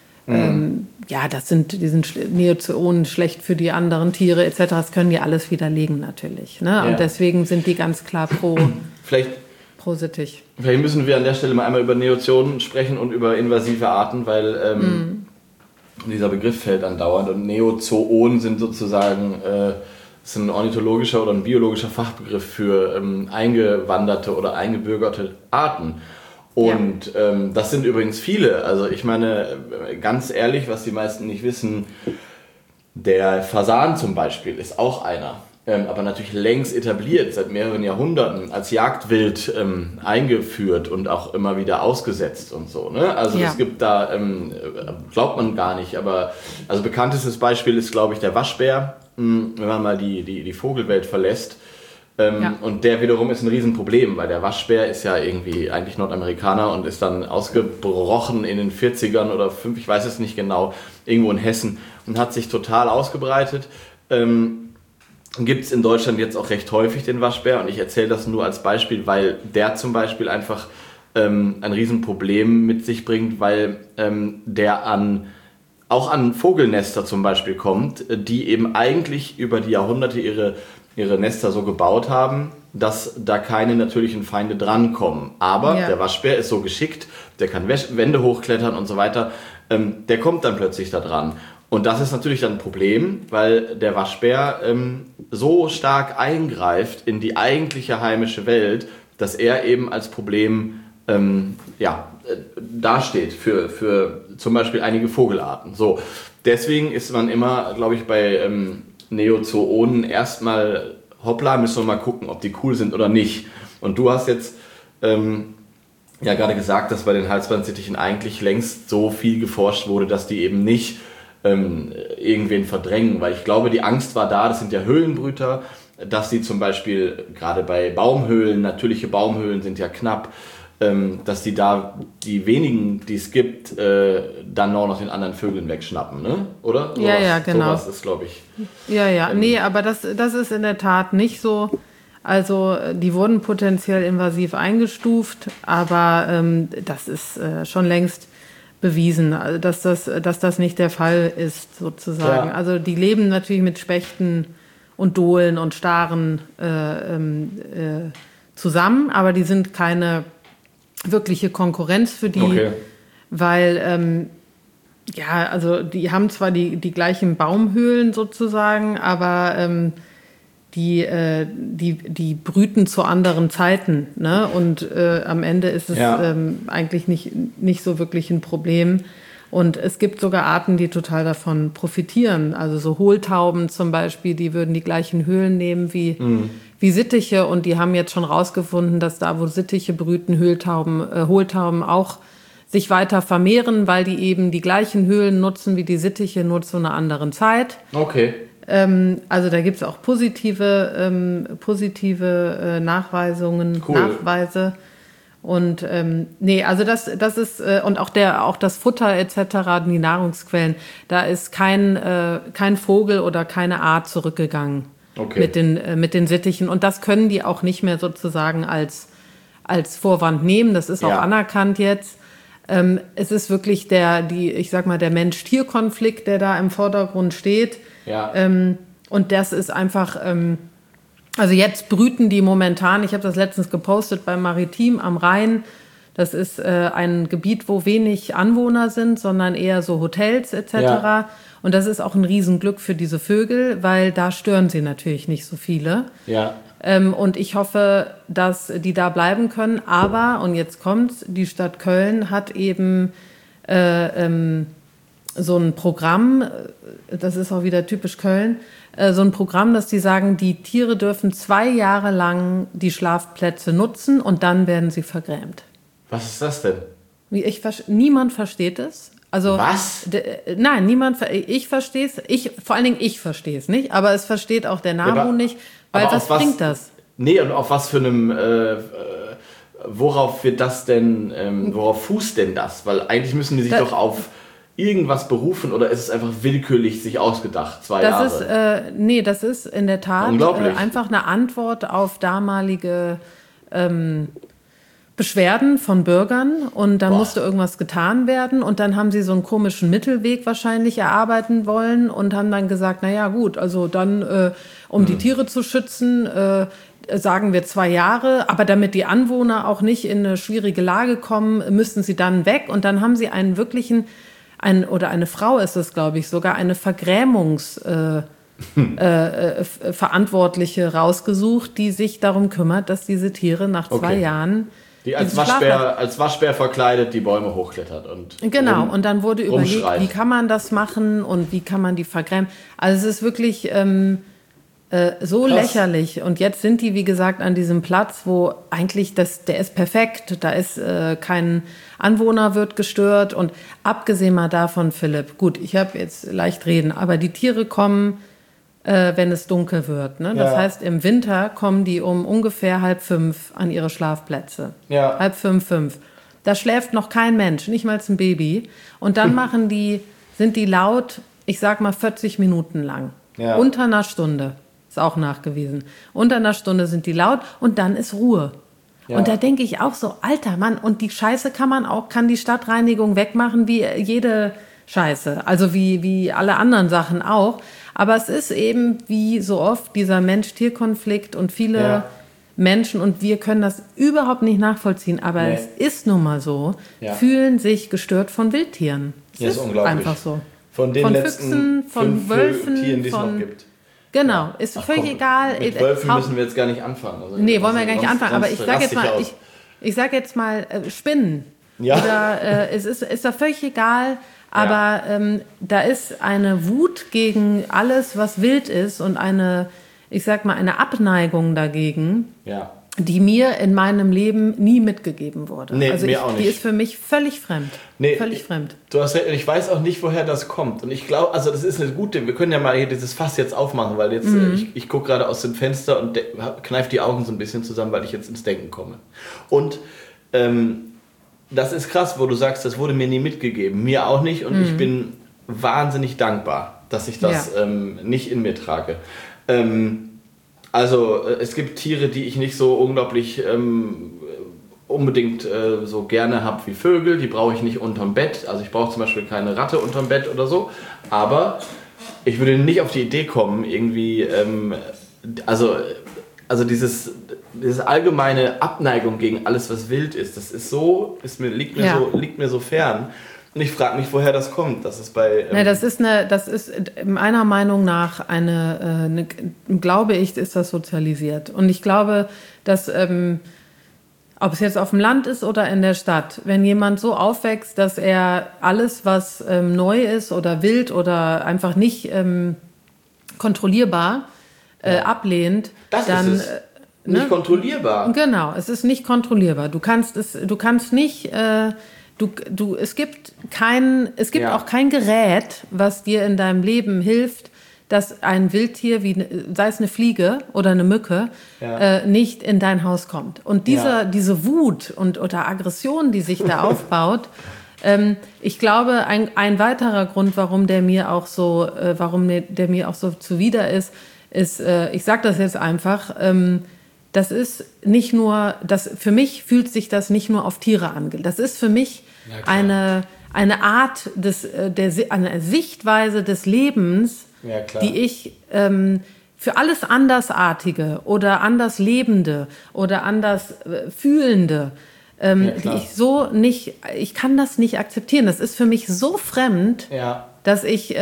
die sind Neozoen schlecht für die anderen Tiere etc. Das können die alles widerlegen natürlich. Ne? Ja. Und deswegen sind die ganz klar pro-sittig. Vielleicht müssen wir an der Stelle mal einmal über Neozoen sprechen und über invasive Arten, weil dieser Begriff fällt andauernd. Und Neozoon sind sozusagen ist ein ornithologischer oder ein biologischer Fachbegriff für eingewanderte oder eingebürgerte Arten. Und das sind übrigens viele. Also ich meine, ganz ehrlich, was die meisten nicht wissen, der Fasan zum Beispiel ist auch einer. aber natürlich längst etabliert, seit mehreren Jahrhunderten als Jagdwild eingeführt und auch immer wieder ausgesetzt und so. Ne? Also es gibt da, glaubt man gar nicht, aber also bekanntestes Beispiel ist, glaube ich, der Waschbär, wenn man mal die Vogelwelt verlässt. Und der wiederum ist ein Riesenproblem, weil der Waschbär ist ja irgendwie eigentlich Nordamerikaner und ist dann ausgebrochen in den 40ern oder 5, ich weiß es nicht genau, irgendwo in Hessen und hat sich total ausgebreitet. Gibt es in Deutschland jetzt auch recht häufig den Waschbär und ich erzähle das nur als Beispiel, weil der zum Beispiel einfach ein Riesenproblem mit sich bringt, weil der auch an Vogelnester zum Beispiel kommt, die eben eigentlich über die Jahrhunderte ihre Nester so gebaut haben, dass da keine natürlichen Feinde drankommen. Aber der Waschbär ist so geschickt, der kann Wände hochklettern und so weiter, der kommt dann plötzlich da dran. Und das ist natürlich dann ein Problem, weil der Waschbär so stark eingreift in die eigentliche heimische Welt, dass er eben als Problem dasteht für zum Beispiel einige Vogelarten. So, deswegen ist man immer, glaube ich, bei Neozoonen erstmal, hoppla, müssen wir mal gucken, ob die cool sind oder nicht. Und du hast jetzt gerade gesagt, dass bei den Halsbandsittichen eigentlich längst so viel geforscht wurde, dass die eben nicht irgendwen verdrängen, weil ich glaube, die Angst war da, das sind ja Höhlenbrüter, dass die zum Beispiel gerade bei Baumhöhlen, natürliche Baumhöhlen sind ja knapp, dass die da die wenigen, die es gibt, dann auch noch den anderen Vögeln wegschnappen, ne? Oder? Ja, genau. Sowas ist, glaube ich. Nee, aber das ist in der Tat nicht so. Also die wurden potenziell invasiv eingestuft, aber das ist schon längst bewiesen, dass das nicht der Fall ist, sozusagen. Ja. Also die leben natürlich mit Spechten und Dohlen und Staren zusammen, aber die sind keine wirkliche Konkurrenz für die, weil also die haben zwar die gleichen Baumhöhlen sozusagen, aber die brüten zu anderen Zeiten, ne? Und am Ende ist es eigentlich nicht so wirklich ein Problem. Und es gibt sogar Arten, die total davon profitieren. Also so Hohltauben zum Beispiel, die würden die gleichen Höhlen nehmen wie Sittiche. Und die haben jetzt schon rausgefunden, dass da, wo Sittiche brüten, Hohltauben auch sich weiter vermehren, weil die eben die gleichen Höhlen nutzen wie die Sittiche, nur zu einer anderen Zeit. Okay. Also da gibt es auch positive Nachweise. Und also das ist und auch das Futter etc., die Nahrungsquellen, da ist kein Vogel oder keine Art zurückgegangen mit den Sittichen. Und das können die auch nicht mehr sozusagen als Vorwand nehmen. Das ist auch anerkannt jetzt. Es ist wirklich der Mensch-Tier-Konflikt, der da im Vordergrund steht. Ja. Und das ist einfach, also jetzt brüten die momentan, ich habe das letztens gepostet beim Maritim am Rhein, das ist ein Gebiet, wo wenig Anwohner sind, sondern eher so Hotels etc. Ja. Und das ist auch ein Riesenglück für diese Vögel, weil da stören sie natürlich nicht so viele. Ja. Und ich hoffe, dass die da bleiben können. Aber, und jetzt kommt's, die Stadt Köln hat eben so ein Programm, das ist auch wieder typisch Köln, so ein Programm, dass die sagen, die Tiere dürfen 2 Jahre lang die Schlafplätze nutzen und dann werden sie vergrämt. Was ist das denn? Niemand versteht es. Also, was? Nein, ich verstehe es. Vor allen Dingen ich verstehe es nicht, aber es versteht auch der NABU nicht, weil was bringt das? Nee, und auf was für einem, worauf wird das denn, worauf fußt denn das? Weil eigentlich müssen die sich doch auf irgendwas berufen oder ist es einfach willkürlich sich ausgedacht, 2 Jahre? Das ist in der Tat einfach eine Antwort auf damalige Beschwerden von Bürgern und da musste irgendwas getan werden und dann haben sie so einen komischen Mittelweg wahrscheinlich erarbeiten wollen und haben dann gesagt, naja gut, also dann um die Tiere zu schützen, sagen wir 2 Jahre, aber damit die Anwohner auch nicht in eine schwierige Lage kommen, müssten sie dann weg und dann haben sie einen wirklichen oder eine Frau ist es, glaube ich, sogar eine Verantwortliche rausgesucht, die sich darum kümmert, dass diese Tiere nach 2 Jahren die als Waschbär verkleidet die Bäume hochklettert. Und dann wurde überlegt, wie kann man das machen und wie kann man die vergrämen. Also es ist wirklich so lächerlich. Und jetzt sind die, wie gesagt, an diesem Platz, wo eigentlich der ist perfekt. Da ist kein Anwohner wird gestört. Und abgesehen mal davon, Philipp, gut, ich habe jetzt leicht reden, aber die Tiere kommen, wenn es dunkel wird. Ne? Das heißt, im Winter kommen die um ungefähr 4:30 an ihre Schlafplätze. Ja. 4:30, 5. Da schläft noch kein Mensch, nicht mal ein Baby. Und dann sind die laut, ich sag mal 40 Minuten lang. Ja. Unter einer Stunde. Ist auch nachgewiesen. Unter einer Stunde sind die laut und dann ist Ruhe. Ja. Und da denke ich auch so, alter Mann, und die Scheiße kann die Stadtreinigung wegmachen wie jede Scheiße. Also wie alle anderen Sachen auch. Aber es ist eben wie so oft dieser Mensch-Tier-Konflikt und viele Menschen, und wir können das überhaupt nicht nachvollziehen, aber es ist nun mal so, fühlen sich gestört von Wildtieren. Es ist unglaublich. Einfach so. Von den letzten Füchsen, von Wölfen, Tieren, die es noch gibt. Genau, ist völlig egal. Mit Wölfen müssen wir jetzt gar nicht anfangen. Also nee, wollen wir gar nicht anfangen. Aber ich sage jetzt mal Spinnen. Ja. Oder es ist da völlig egal. Aber da ist eine Wut gegen alles, was wild ist und eine Abneigung dagegen, die mir in meinem Leben nie mitgegeben wurde. Nee, also mir auch nicht. Die ist für mich völlig fremd. Nee, völlig fremd. Du hast recht, ich weiß auch nicht, woher das kommt. Und ich glaube, also das ist eine gute, wir können ja mal hier dieses Fass jetzt aufmachen, weil jetzt, ich gucke gerade aus dem Fenster und kneife die Augen so ein bisschen zusammen, weil ich jetzt ins Denken komme. Und das ist krass, wo du sagst, das wurde mir nie mitgegeben. Mir auch nicht. Und ich bin wahnsinnig dankbar, dass ich das nicht in mir trage. Also es gibt Tiere, die ich nicht so unglaublich unbedingt so gerne habe wie Vögel. Die brauche ich nicht unterm Bett. Also ich brauche zum Beispiel keine Ratte unterm Bett oder so. Aber ich würde nicht auf die Idee kommen, irgendwie... Also dieses allgemeine Abneigung gegen alles, was wild ist, das ist so, liegt mir so fern. Und ich frage mich, woher das kommt. Das ist das ist meiner Meinung nach glaube ich, ist das sozialisiert. Und ich glaube, dass, ob es jetzt auf dem Land ist oder in der Stadt, wenn jemand so aufwächst, dass er alles, was neu ist oder wild oder einfach nicht kontrollierbar ablehnt, das dann ist es. Nicht kontrollierbar. Genau, es ist nicht kontrollierbar. Du kannst nicht, es gibt auch kein Gerät, was dir in deinem Leben hilft, dass ein Wildtier, sei es eine Fliege oder eine Mücke, nicht in dein Haus kommt. Und diese Wut oder Aggression, die sich da aufbaut, ich glaube, ein weiterer Grund, warum der mir auch so zuwider ist, ich sage das jetzt einfach, das ist nicht nur, für mich fühlt sich das nicht nur auf Tiere an. Das ist für mich eine Art eine Sichtweise des Lebens, die ich für alles Andersartige oder anders Lebende oder anders Fühlende, die ich kann das nicht akzeptieren. Das ist für mich so fremd, dass ich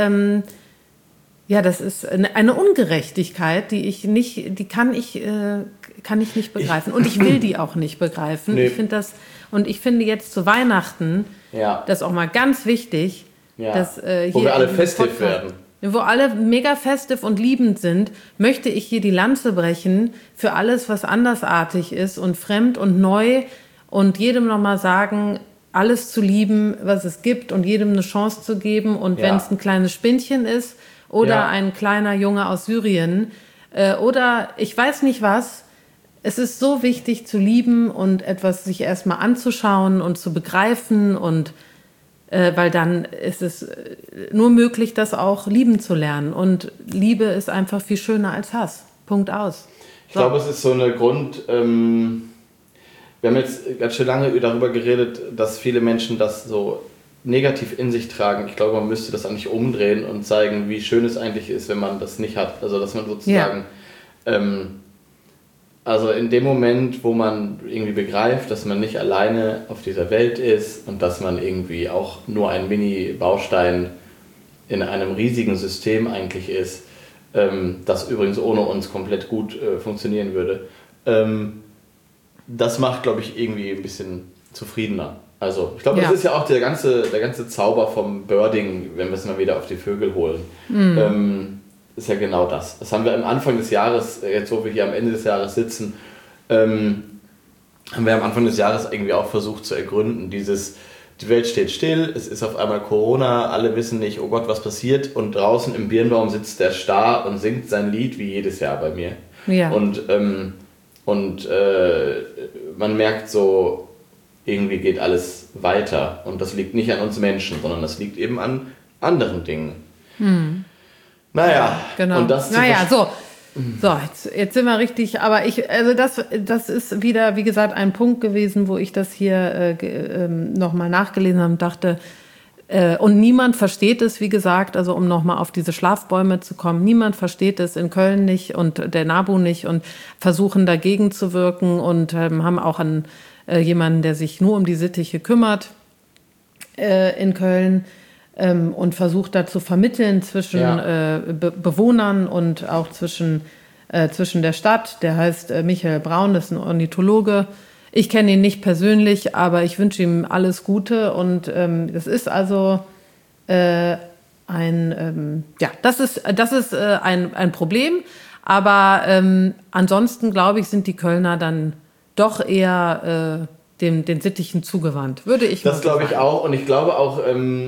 das ist eine Ungerechtigkeit, die kann ich nicht begreifen. Und ich will die auch nicht begreifen. Nee. Ich finde jetzt zu Weihnachten, das ist auch mal ganz wichtig, dass hier wo wir alle festiv werden. Wo alle mega festiv und liebend sind, möchte ich hier die Lanze brechen für alles, was andersartig ist und fremd und neu und jedem nochmal sagen, alles zu lieben, was es gibt und jedem eine Chance zu geben. Und wenn es ein kleines Spinnchen ist, oder ein kleiner Junge aus Syrien oder ich weiß nicht was. Es ist so wichtig zu lieben und etwas sich erstmal anzuschauen und zu begreifen und weil dann ist es nur möglich, das auch lieben zu lernen. Und Liebe ist einfach viel schöner als Hass. Punkt aus. Ich glaube, es ist so eine wir haben jetzt ganz schön lange darüber geredet, dass viele Menschen das so negativ in sich tragen. Ich glaube, man müsste das eigentlich umdrehen und zeigen, wie schön es eigentlich ist, wenn man das nicht hat. Also, dass man sozusagen, also in dem Moment, wo man irgendwie begreift, dass man nicht alleine auf dieser Welt ist und dass man irgendwie auch nur ein Mini-Baustein in einem riesigen System eigentlich ist, das übrigens ohne uns komplett gut funktionieren würde, das macht, glaube ich, irgendwie ein bisschen zufriedener. Also, ich glaube, das ist ja auch der ganze Zauber vom Birding, wenn wir es mal wieder auf die Vögel holen. ist ja genau das. Das haben wir am Anfang des Jahres, jetzt wo wir hier am Ende des Jahres sitzen, haben wir am Anfang des Jahres irgendwie auch versucht zu ergründen, die Welt steht still, es ist auf einmal Corona, alle wissen nicht, oh Gott, was passiert, und draußen im Birnbaum sitzt der starr und singt sein Lied wie jedes Jahr bei mir. Ja. Und man merkt so, irgendwie geht alles weiter, und das liegt nicht an uns Menschen, sondern das liegt eben an anderen Dingen. Naja, genau. Und das So, jetzt sind wir richtig, aber das ist wieder, wie gesagt, ein Punkt gewesen, wo ich das hier nochmal nachgelesen habe und dachte, und niemand versteht es, wie gesagt, also um nochmal auf diese Schlafbäume zu kommen, niemand versteht es in Köln nicht und der NABU nicht und versuchen dagegen zu wirken und haben auch jemanden, der sich nur um die Sittiche kümmert in Köln. Und versucht da zu vermitteln zwischen Bewohnern und auch zwischen der Stadt. Der heißt Michael Braun, das ist ein Ornithologe. Ich kenne ihn nicht persönlich, aber ich wünsche ihm alles Gute. Und das ist also ein Problem. Aber ansonsten, glaube ich, sind die Kölner dann doch eher den Sittichen zugewandt, würde ich mal sagen. Das glaube ich auch, und ich glaube auch,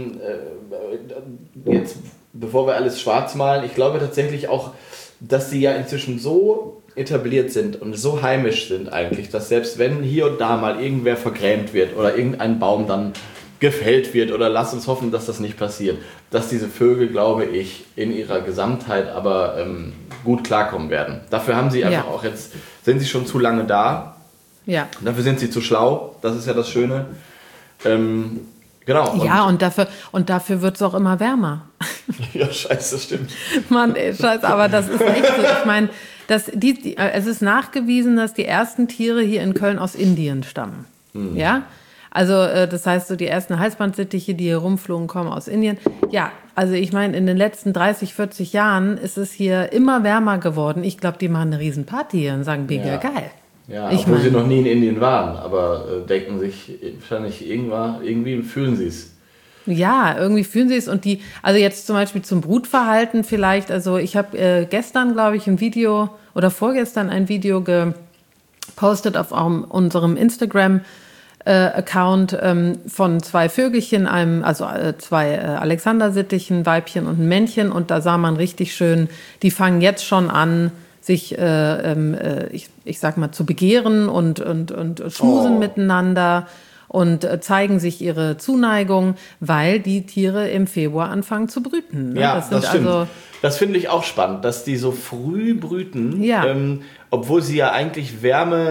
jetzt, bevor wir alles schwarz malen, ich glaube tatsächlich auch, dass sie ja inzwischen so etabliert sind und so heimisch sind eigentlich, dass selbst wenn hier und da mal irgendwer vergrämt wird oder irgendein Baum dann gefällt wird, oder lass uns hoffen, dass das nicht passiert, dass diese Vögel, glaube ich, in ihrer Gesamtheit aber gut klarkommen werden. Dafür haben sie einfach auch jetzt, sind sie schon zu lange da. Ja. Dafür sind sie zu schlau, das ist ja das Schöne. Genau. Und dafür wird es auch immer wärmer. Ja, scheiße, das stimmt. Mann, ey, scheiße, aber das ist echt so. Ich meine, es ist nachgewiesen, dass die ersten Tiere hier in Köln aus Indien stammen. Ja? Also das heißt, so die ersten Halsbandsittiche, die hier rumflogen, kommen aus Indien. Ja, also ich meine, in den letzten 30, 40 Jahren ist es hier immer wärmer geworden. Ich glaube, die machen eine Riesenparty hier und sagen, mega geil. Ja, obwohl sie noch nie in Indien waren, aber denken sich wahrscheinlich irgendwie fühlen sie es. Ja, irgendwie fühlen sie es. Und also jetzt zum Beispiel zum Brutverhalten vielleicht, also ich habe gestern, glaube ich, ein Video oder vorgestern ein Video gepostet auf unserem Instagram-Account von zwei Vögelchen, zwei Alexandersittichen, Weibchen und ein Männchen, und da sah man richtig schön, die fangen jetzt schon an, sich, ich sag mal, zu begehren und schmusen miteinander und zeigen sich ihre Zuneigung, weil die Tiere im Februar anfangen zu brüten. Ne? Ja, das stimmt. Also, das finde ich auch spannend, dass die so früh brüten, obwohl sie ja eigentlich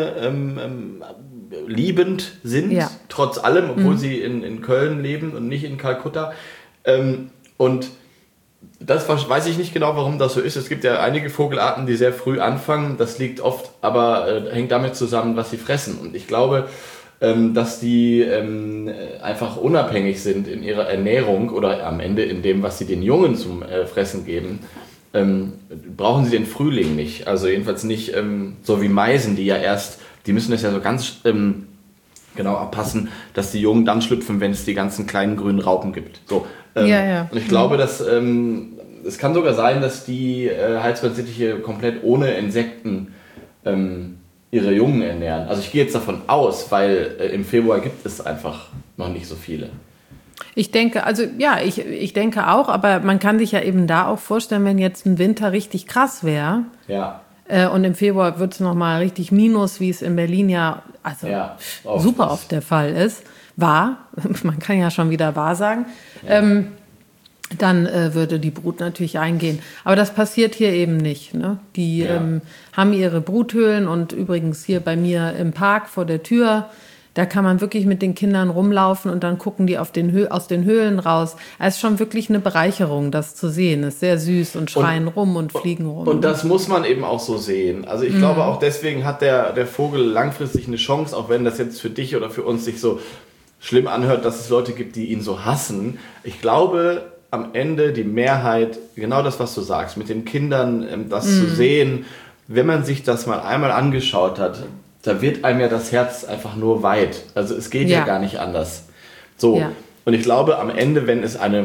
wärmeliebend sind, trotz allem, obwohl sie in Köln leben und nicht in Kalkutta. Und das weiß ich nicht genau, warum das so ist. Es gibt ja einige Vogelarten, die sehr früh anfangen. Das liegt oft, aber hängt damit zusammen, was sie fressen. Und ich glaube, dass die einfach unabhängig sind in ihrer Ernährung oder am Ende in dem, was sie den Jungen zum Fressen geben, brauchen sie den Frühling nicht. Also jedenfalls nicht so wie Meisen, die müssen das ja so ganz genau abpassen, dass die Jungen dann schlüpfen, wenn es die ganzen kleinen grünen Raupen gibt. So. Und ich glaube, dass es kann sogar sein, dass die Halsbandsittiche komplett ohne Insekten ihre Jungen ernähren. Also ich gehe jetzt davon aus, weil im Februar gibt es einfach noch nicht so viele. Ich denke, ich denke auch, aber man kann sich ja eben da auch vorstellen, wenn jetzt ein Winter richtig krass wäre. Ja. Und im Februar wird es nochmal richtig minus, wie es in Berlin super oft der Fall ist. Man kann ja schon wieder wahr sagen. Ja. Dann würde die Brut natürlich eingehen. Aber das passiert hier eben nicht. Ne? Die haben ihre Bruthöhlen, und übrigens hier bei mir im Park vor der Tür, da kann man wirklich mit den Kindern rumlaufen und dann gucken die aus den Höhlen raus. Es ist schon wirklich eine Bereicherung, das zu sehen. Es ist sehr süß und schreien rum und fliegen rum. Und das muss man eben auch so sehen. Also ich glaube, auch deswegen hat der Vogel langfristig eine Chance, auch wenn das jetzt für dich oder für uns sich so schlimm anhört, dass es Leute gibt, die ihn so hassen. Ich glaube, am Ende die Mehrheit, genau das, was du sagst, mit den Kindern das zu sehen, wenn man sich das mal einmal angeschaut hat, da wird einem ja das Herz einfach nur weit. Also es geht ja gar nicht anders. So. Ja. Und ich glaube, am Ende, wenn es eine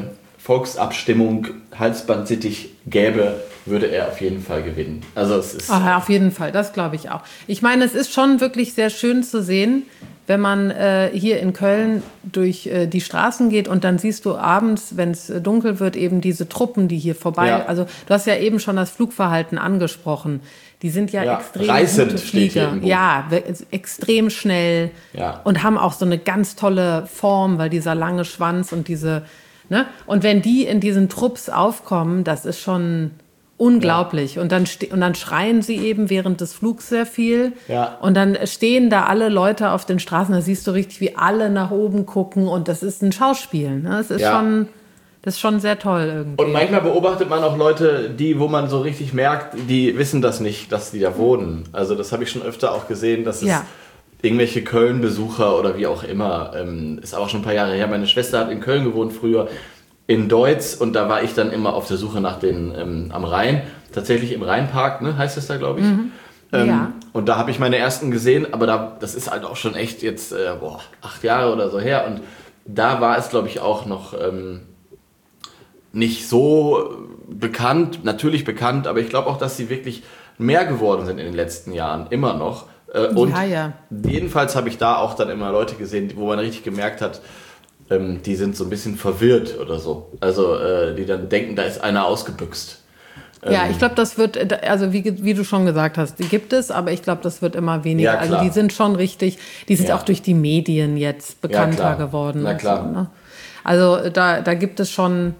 Volksabstimmung Halsbandsittich gäbe, würde er auf jeden Fall gewinnen. Also es ist... Ach, auf jeden Fall, das glaube ich auch. Ich meine, es ist schon wirklich sehr schön zu sehen, wenn man hier in Köln durch die Straßen geht und dann siehst du abends, wenn es dunkel wird, eben diese Truppen, die hier vorbei... Ja. Also du hast ja eben schon das Flugverhalten angesprochen. Die sind ja extrem reißend gute steht hier Flieger. im Buch. Ja, extrem schnell und haben auch so eine ganz tolle Form, weil dieser lange Schwanz und diese... Ne? Und wenn die in diesen Trupps aufkommen, das ist schon... unglaublich. Und dann schreien sie eben während des Flugs sehr viel. Ja. Und dann stehen da alle Leute auf den Straßen. Da siehst du richtig, wie alle nach oben gucken. Und das ist ein Schauspiel. Ne? Das ist schon sehr toll irgendwie. Und manchmal beobachtet man auch Leute, wo man so richtig merkt, die wissen das nicht, dass die da wohnen. Also das habe ich schon öfter auch gesehen, dass es irgendwelche Köln-Besucher oder wie auch immer, ist aber auch schon ein paar Jahre her. Meine Schwester hat in Köln gewohnt früher, in Deutz, und da war ich dann immer auf der Suche nach den am Rhein, tatsächlich im Rheinpark, ne, heißt es da, glaube ich. Und da habe ich meine ersten gesehen, aber das ist halt auch schon echt jetzt 8 Jahre oder so her, und da war es, glaube ich, auch noch nicht so bekannt, natürlich bekannt, aber ich glaube auch, dass sie wirklich mehr geworden sind in den letzten Jahren, immer noch. Und jedenfalls habe ich da auch dann immer Leute gesehen, wo man richtig gemerkt hat, die sind so ein bisschen verwirrt oder so. Also die dann denken, da ist einer ausgebüxt. Ja, ich glaube, das wird, also wie du schon gesagt hast, die gibt es, aber ich glaube, das wird immer weniger. Ja, also die sind schon richtig, die sind auch durch die Medien jetzt bekannter geworden. Na klar. So, ne? Also da gibt es schon,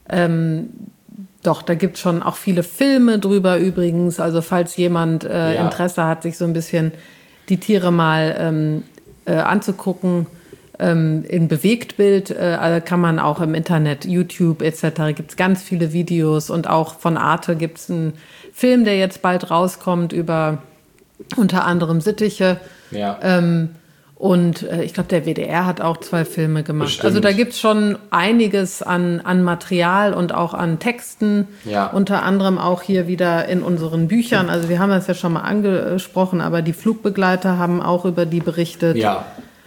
da gibt es schon auch viele Filme drüber übrigens. Also falls jemand Interesse hat, sich so ein bisschen die Tiere mal anzugucken, in Bewegtbild, kann man auch im Internet, YouTube etc. gibt es ganz viele Videos, und auch von Arte gibt es einen Film, der jetzt bald rauskommt über unter anderem Sittiche. Ja. Und ich glaube, der WDR hat auch 2 Filme gemacht. Bestimmt. Also da gibt es schon einiges an Material und auch an Texten. Ja. Unter anderem auch hier wieder in unseren Büchern. Also wir haben das ja schon mal angesprochen, aber die Flugbegleiter haben auch über die berichtet. Ja.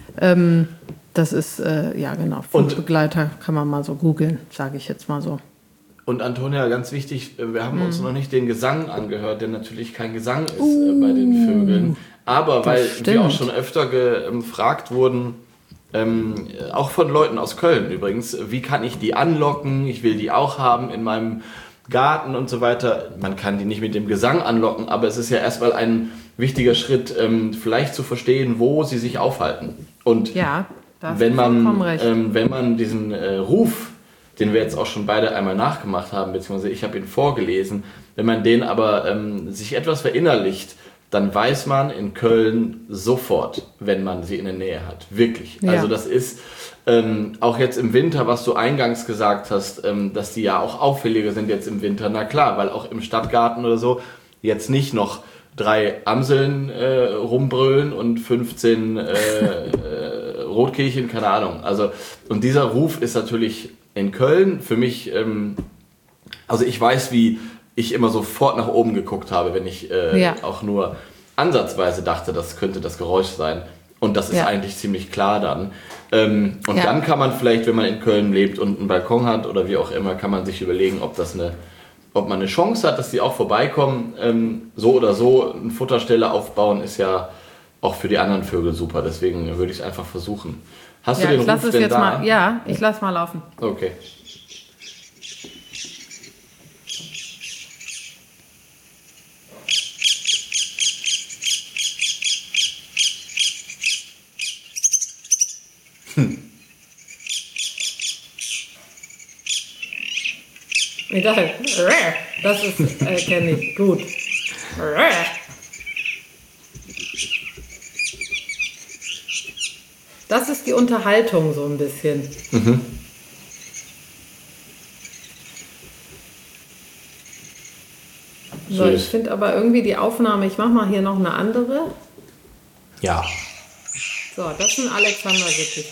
Das ist, Flugbegleiter kann man mal so googeln, sage ich jetzt mal so. Und Antonia, ganz wichtig, wir haben uns noch nicht den Gesang angehört, der natürlich kein Gesang ist bei den Vögeln. Aber weil wir auch schon öfter gefragt wurden, auch von Leuten aus Köln übrigens, wie kann ich die anlocken? Ich will die auch haben in meinem Garten und so weiter. Man kann die nicht mit dem Gesang anlocken, aber es ist ja erstmal ein wichtiger Schritt, vielleicht zu verstehen, wo sie sich aufhalten. Und wenn man diesen Ruf, den wir jetzt auch schon beide einmal nachgemacht haben, beziehungsweise ich habe ihn vorgelesen, wenn man den aber sich etwas verinnerlicht, dann weiß man in Köln sofort, wenn man sie in der Nähe hat. Wirklich. Ja. Also das ist auch jetzt im Winter, was du eingangs gesagt hast, dass die ja auch auffälliger sind jetzt im Winter. Na klar, weil auch im Stadtgarten oder so jetzt nicht noch 3 Amseln rumbrüllen und 15 Rotkehlchen, keine Ahnung. Also, und dieser Ruf ist natürlich in Köln für mich, also ich weiß, wie ich immer sofort nach oben geguckt habe, wenn ich auch nur ansatzweise dachte, das könnte das Geräusch sein. Und das ist eigentlich ziemlich klar dann. Und dann kann man vielleicht, wenn man in Köln lebt und einen Balkon hat oder wie auch immer, kann man sich überlegen, ob man eine Chance hat, dass die auch vorbeikommen. So oder so, eine Futterstelle aufbauen ist ja auch für die anderen Vögel super. Deswegen würde ich es einfach versuchen. Hast du den Ruf denn da? Ja, ich lasse mal laufen. Okay. Das ist, kenne ich, gut. Das ist die Unterhaltung so ein bisschen. Mhm. So, ich finde aber irgendwie die Aufnahme, ich mache mal hier noch eine andere. Ja. So, das ist ein Alexander Sittich.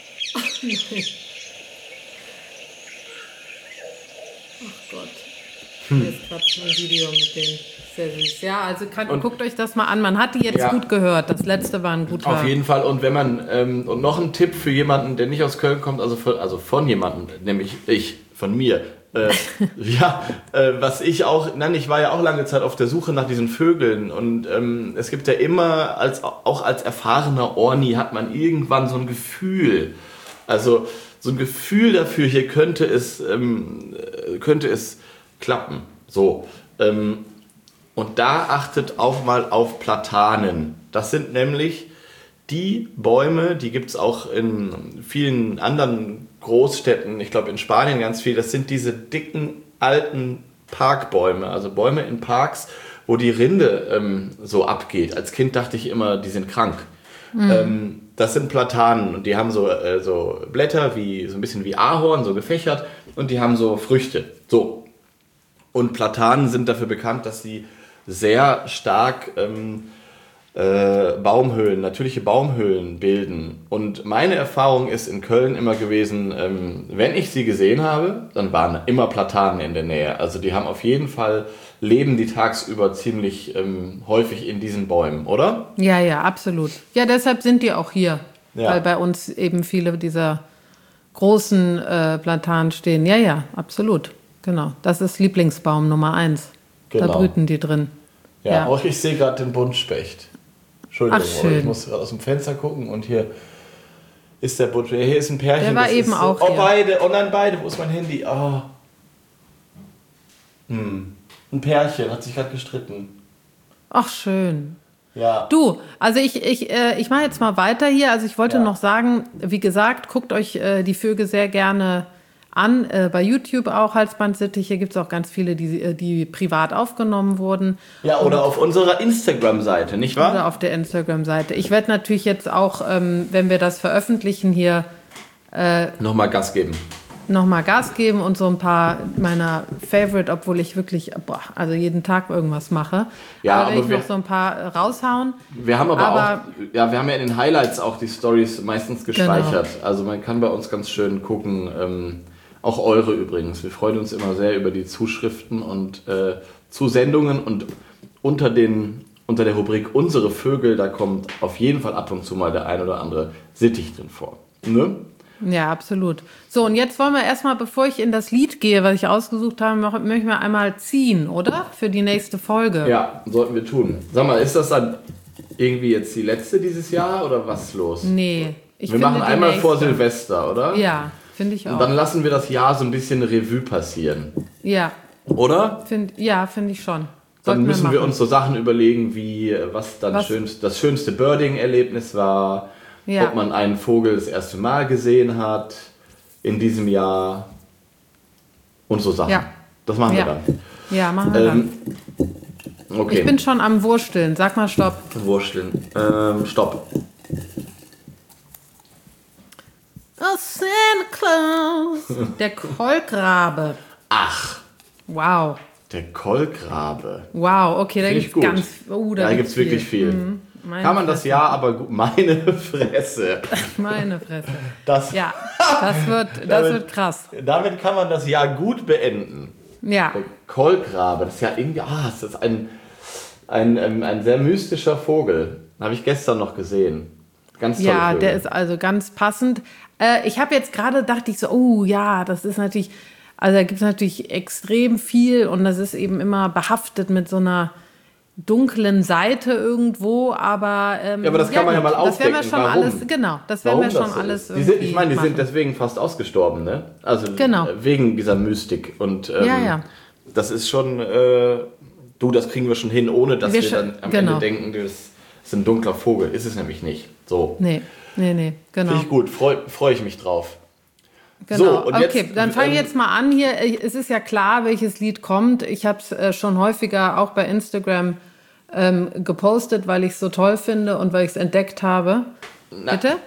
Ach Gott. Hier ist gerade ein Video mit denen. Sehr süß. Ja, also guckt euch das mal an. Man hat die jetzt gut gehört. Das letzte war ein guter. Auf jeden Fall. Und wenn man und noch ein Tipp für jemanden, der nicht aus Köln kommt, also von jemandem, nämlich von mir. Was ich auch, ich war ja auch lange Zeit auf der Suche nach diesen Vögeln und es gibt ja immer, auch als erfahrener Orni hat man irgendwann so ein Gefühl, also so ein Gefühl dafür, hier könnte es klappen, so. Und da achtet auch mal auf Platanen. Das sind nämlich die Bäume, die gibt es auch in vielen anderen Großstädten, ich glaube in Spanien ganz viel, das sind diese dicken, alten Parkbäume, also Bäume in Parks, wo die Rinde so abgeht. Als Kind dachte ich immer, die sind krank. Das sind Platanen und die haben so Blätter, so ein bisschen wie Ahorn, so gefächert und die haben so Früchte. So. Und Platanen sind dafür bekannt, dass sie sehr stark natürliche Baumhöhlen bilden. Und meine Erfahrung ist in Köln immer gewesen, wenn ich sie gesehen habe, dann waren immer Platanen in der Nähe. Also die haben auf jeden Fall, leben die tagsüber ziemlich häufig in diesen Bäumen, oder? Ja, ja, absolut. Ja, deshalb sind die auch hier, weil bei uns eben viele dieser großen Platanen stehen. Ja, ja, absolut. Genau. Das ist Lieblingsbaum Nummer 1. Genau. Da brüten die drin. Ja, auch ich sehe gerade den Buntspecht. Entschuldigung, ich muss gerade aus dem Fenster gucken und hier ist der Buntspecht. Hier ist ein Pärchen. Der war eben auch hier. Beide. Oh nein, beide. Wo ist mein Handy? Oh. Ein Pärchen hat sich gerade gestritten. Ach, schön. Ja. Du, also ich mache jetzt mal weiter hier. Also ich wollte noch sagen, wie gesagt, guckt euch die Vögel sehr gerne an. Bei YouTube auch Halsbandsittiche gibt es auch ganz viele, die privat aufgenommen wurden. Ja, oder auf unserer Instagram-Seite, nicht wahr? Oder auf der Instagram-Seite. Ich werde natürlich jetzt auch, wenn wir das veröffentlichen hier... nochmal Gas geben. Und so ein paar meiner Favorite, obwohl ich wirklich also jeden Tag irgendwas mache. Ja, aber werde ich noch so ein paar raushauen. Wir haben aber wir haben ja in den Highlights auch die Stories meistens gespeichert. Genau. Also man kann bei uns ganz schön gucken, auch eure übrigens. Wir freuen uns immer sehr über die Zuschriften und Zusendungen und unter der Rubrik Unsere Vögel, da kommt auf jeden Fall ab und zu mal der ein oder andere Sittich drin vor. Ne? Ja, absolut. So, und jetzt wollen wir erstmal, bevor ich in das Lied gehe, was ich ausgesucht habe, möchten wir einmal ziehen, oder? Für die nächste Folge. Ja, sollten wir tun. Sag mal, ist das dann irgendwie jetzt die letzte dieses Jahr oder was ist los? Nee. Wir machen einmal vor Silvester, oder? Ja, finde ich auch. Und dann lassen wir das Jahr so ein bisschen Revue passieren. Ja. Oder? Finde ich schon. Dann müssen wir uns so Sachen überlegen, wie was das schönste Birding-Erlebnis war. Ja. Ob man einen Vogel das erste Mal gesehen hat in diesem Jahr und so Sachen. Ja. Das machen wir dann. Ja, machen wir dann. Okay. Ich bin schon am Wursteln. Sag mal Stopp. Wursteln. Stopp. Oh, Santa Claus. Der Kolkrabe. Ach. Wow. Der Kolkrabe. Wow, okay, da gibt es ganz... da gibt es wirklich viel. Mhm. Kann man das Jahr aber gut... Meine Fresse. Meine Fresse. Das wird krass. Damit kann man das Jahr gut beenden. Ja. Der Kolkrabe, das ist ja irgendwie... das ist ein sehr mystischer Vogel. Habe ich gestern noch gesehen. Ganz toll. Ja, der ist also ganz passend. Ich habe jetzt gerade dachte ich so, das ist natürlich... Also da gibt es natürlich extrem viel und das ist eben immer behaftet mit so einer dunklen Seite irgendwo, aber aber das kann man ja mal aufdecken. Das werden wir schon alles, genau, das werden wir schon alles irgendwie die sind deswegen fast ausgestorben, ne? Also wegen dieser Mystik und das ist schon, das kriegen wir schon hin, ohne dass wir dann am Ende denken, das ist ein dunkler Vogel. Ist es nämlich nicht. So. Nee, genau. Finde ich gut, freu ich mich drauf. Genau, so, und okay, dann fange ich jetzt mal an hier. Es ist ja klar, welches Lied kommt. Ich habe es schon häufiger auch bei Instagram gepostet, weil ich es so toll finde und weil ich es entdeckt habe. Bitte?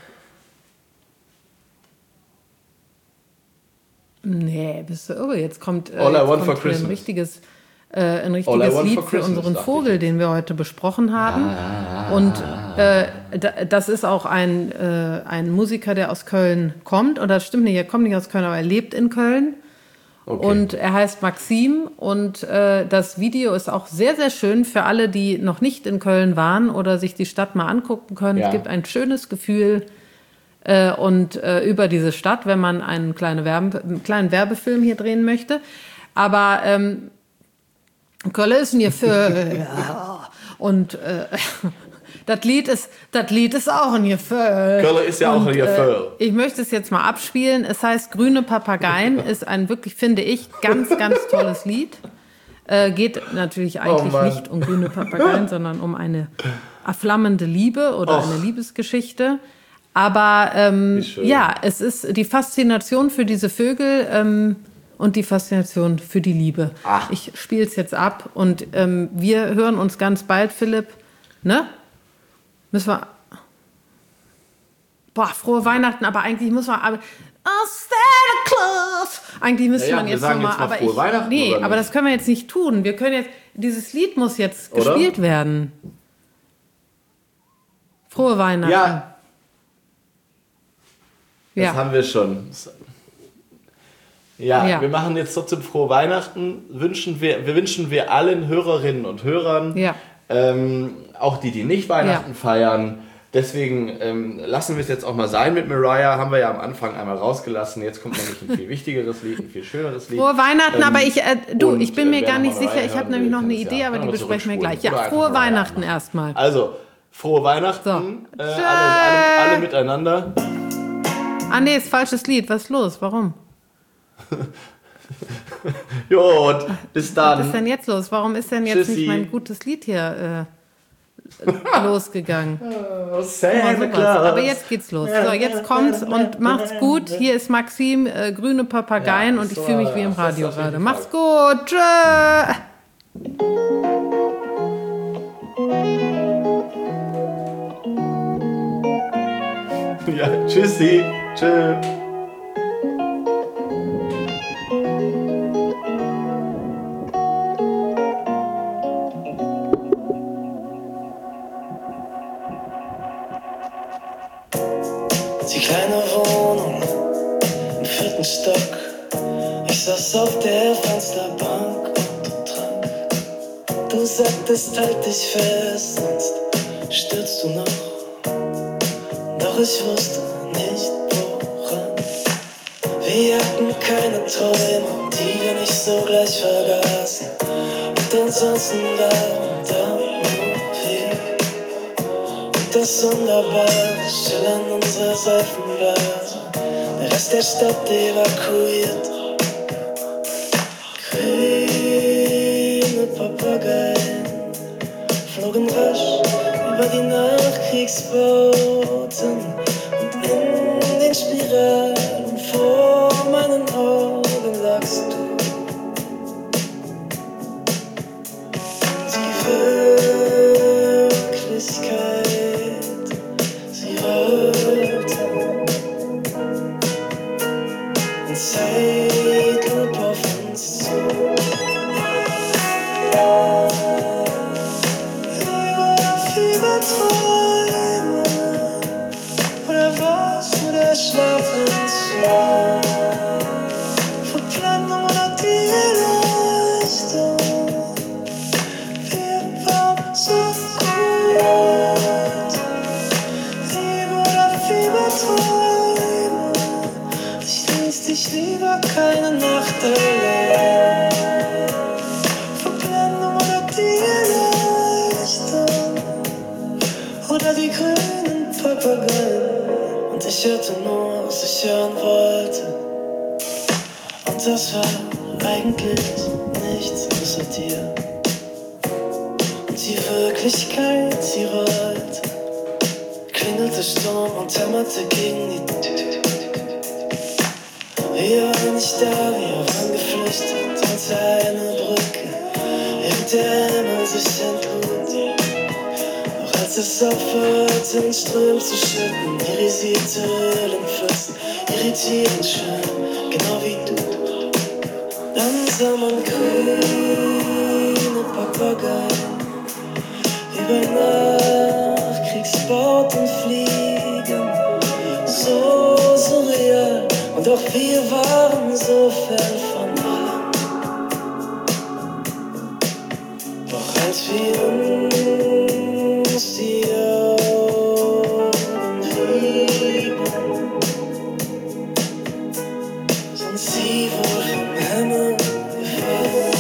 Nee, bist du irre. Jetzt kommt ein richtiges Lied für unseren Vogel, den wir heute besprochen haben. Und das ist auch ein Musiker, der aus Köln kommt. Oder das stimmt nicht, er kommt nicht aus Köln, aber er lebt in Köln. Okay. Und er heißt Maxim und das Video ist auch sehr, sehr schön für alle, die noch nicht in Köln waren oder sich die Stadt mal angucken können. Ja. Es gibt ein schönes Gefühl über diese Stadt, wenn man einen kleinen Werbefilm hier drehen möchte. Aber Köln ist mir für und das Lied ist auch ein Gefühl. Köln ist ja auch ein Gefühl. Ich möchte es jetzt mal abspielen. Es heißt Grüne Papageien, ist ein wirklich, finde ich, ganz, ganz tolles Lied. Geht natürlich eigentlich nicht um grüne Papageien, sondern um eine erflammende Liebe oder eine Liebesgeschichte. Aber ja, es ist die Faszination für diese Vögel und die Faszination für die Liebe. Ach. Ich spiele es jetzt ab und wir hören uns ganz bald, Philipp. Ne? Müssen wir. Boah, frohe Weihnachten, aber eigentlich muss man. Oh, Santa Claus! Eigentlich müsste man jetzt nochmal. Aber frohe Weihnachten, nee, oder aber nicht? das können wir jetzt nicht tun. Wir können jetzt. Dieses Lied muss jetzt gespielt werden. Frohe Weihnachten. Ja, das Ja. haben wir schon. Ja, Ja. wir machen jetzt trotzdem frohe Weihnachten. Wir wünschen wir allen Hörerinnen und Hörern, Ja. auch die nicht Weihnachten feiern. Deswegen lassen wir es jetzt auch mal sein mit Mariah. Haben wir ja am Anfang einmal rausgelassen. Jetzt kommt nämlich ein viel wichtigeres Lied, ein viel schöneres Lied. Frohe Weihnachten, aber ich bin mir wer gar noch nicht mal Mariah sicher. Ich habe hören nämlich will, noch kann eine es Idee, ja aber die nochmal besprechen wir gleich. zurückspulen. Ja, Oder frohe einfach Mariah Weihnachten anmachen. erstmal. Also, frohe Weihnachten. So. Alle miteinander. Ah, nee, ist falsches Lied. Was ist los? Warum? Jo, bis dann. Was ist denn jetzt los? Warum ist denn jetzt Tschüssi. nicht mein gutes Lied hier losgegangen? Santa Sowas. Claus. Aber jetzt geht's los. So, jetzt kommt's und macht's gut. Hier ist Maxim, grüne Papageien Ja, und ich so, fühle mich wie im das ist Radio auf jeden gerade. Fall. Macht's gut. Tschö. Ja, tschüssi. Tschö. Die kleine Wohnung im 4. Stock. Ich saß auf der Fensterbank und trank. Du sagtest, halt dich fest, sonst stürzt du noch. Doch ich wusste nicht woran. Wir hatten keine Träume, die wir nicht sogleich vergaßen. Und ansonsten waren da nur wir. Und das wunderbare Schillern unserer Seifenblase. Der Rest der Stadt evakuiert. Grüne Papageien flogen rasch über die Nachkriegsbauten. Und in den Spiralen vor meinen Augen lagst du. Die Wirklichkeit, sie rollte in Zeitlupe auf uns zu. Fieberträume, oder was nur der Schlafentzug? Verblendung oder die Erleuchtung? Wir waren so gut. Liebe oder Fieberträume, ich ließ dich lieber keine Nacht allein. Verblendung oder die Erleuchtung? Oder die grünen Papageien. Und ich hörte nur, was ich hören wollte. Und das war eigentlich nichts außer dir. Und die Wirklichkeit, sie rollte, klingelte Sturm und hämmerte gegen die Tür. Wir waren nicht da, wir waren geflüchtet unter eine Brücke, während der Himmel sich entlud. Doch als es aufhörte, in Strömen zu schütten, irrisierte Öl in Flüssen, irritierend schön, genau wie du. Dann sah man grüne Papageien über Nachkriegsbauten fliegen, so surreal. Und auch wir waren so fern von als wir uns die Augen rieben, sind sie wohl vom Himmel gefallen.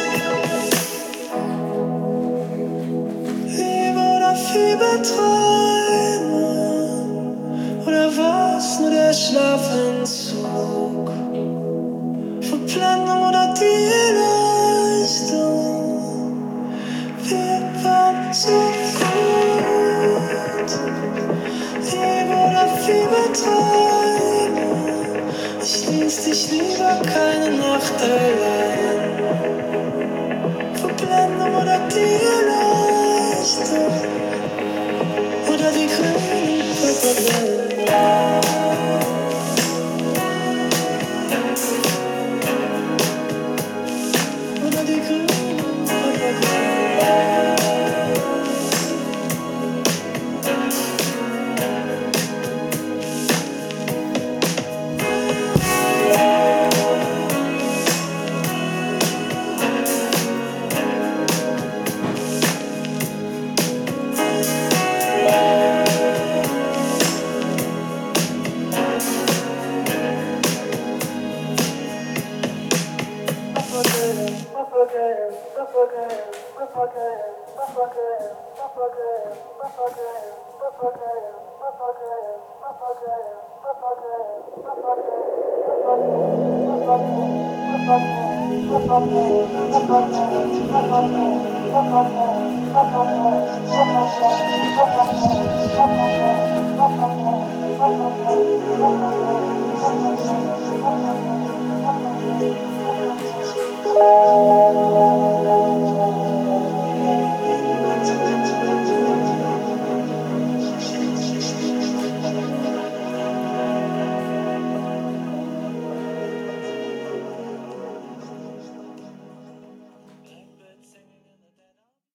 Liebe oder Fieberträume, oder war's nur der Schlafentzug? Verblendung oder die Erleuchtung? Wir waren so gut. Liebe oder Fieberträume, ich ließ dich lieber keine Nacht allein. Verblendung oder die Erleuchtung? Oder die grünen Papagei. Oder die grünen Papagei.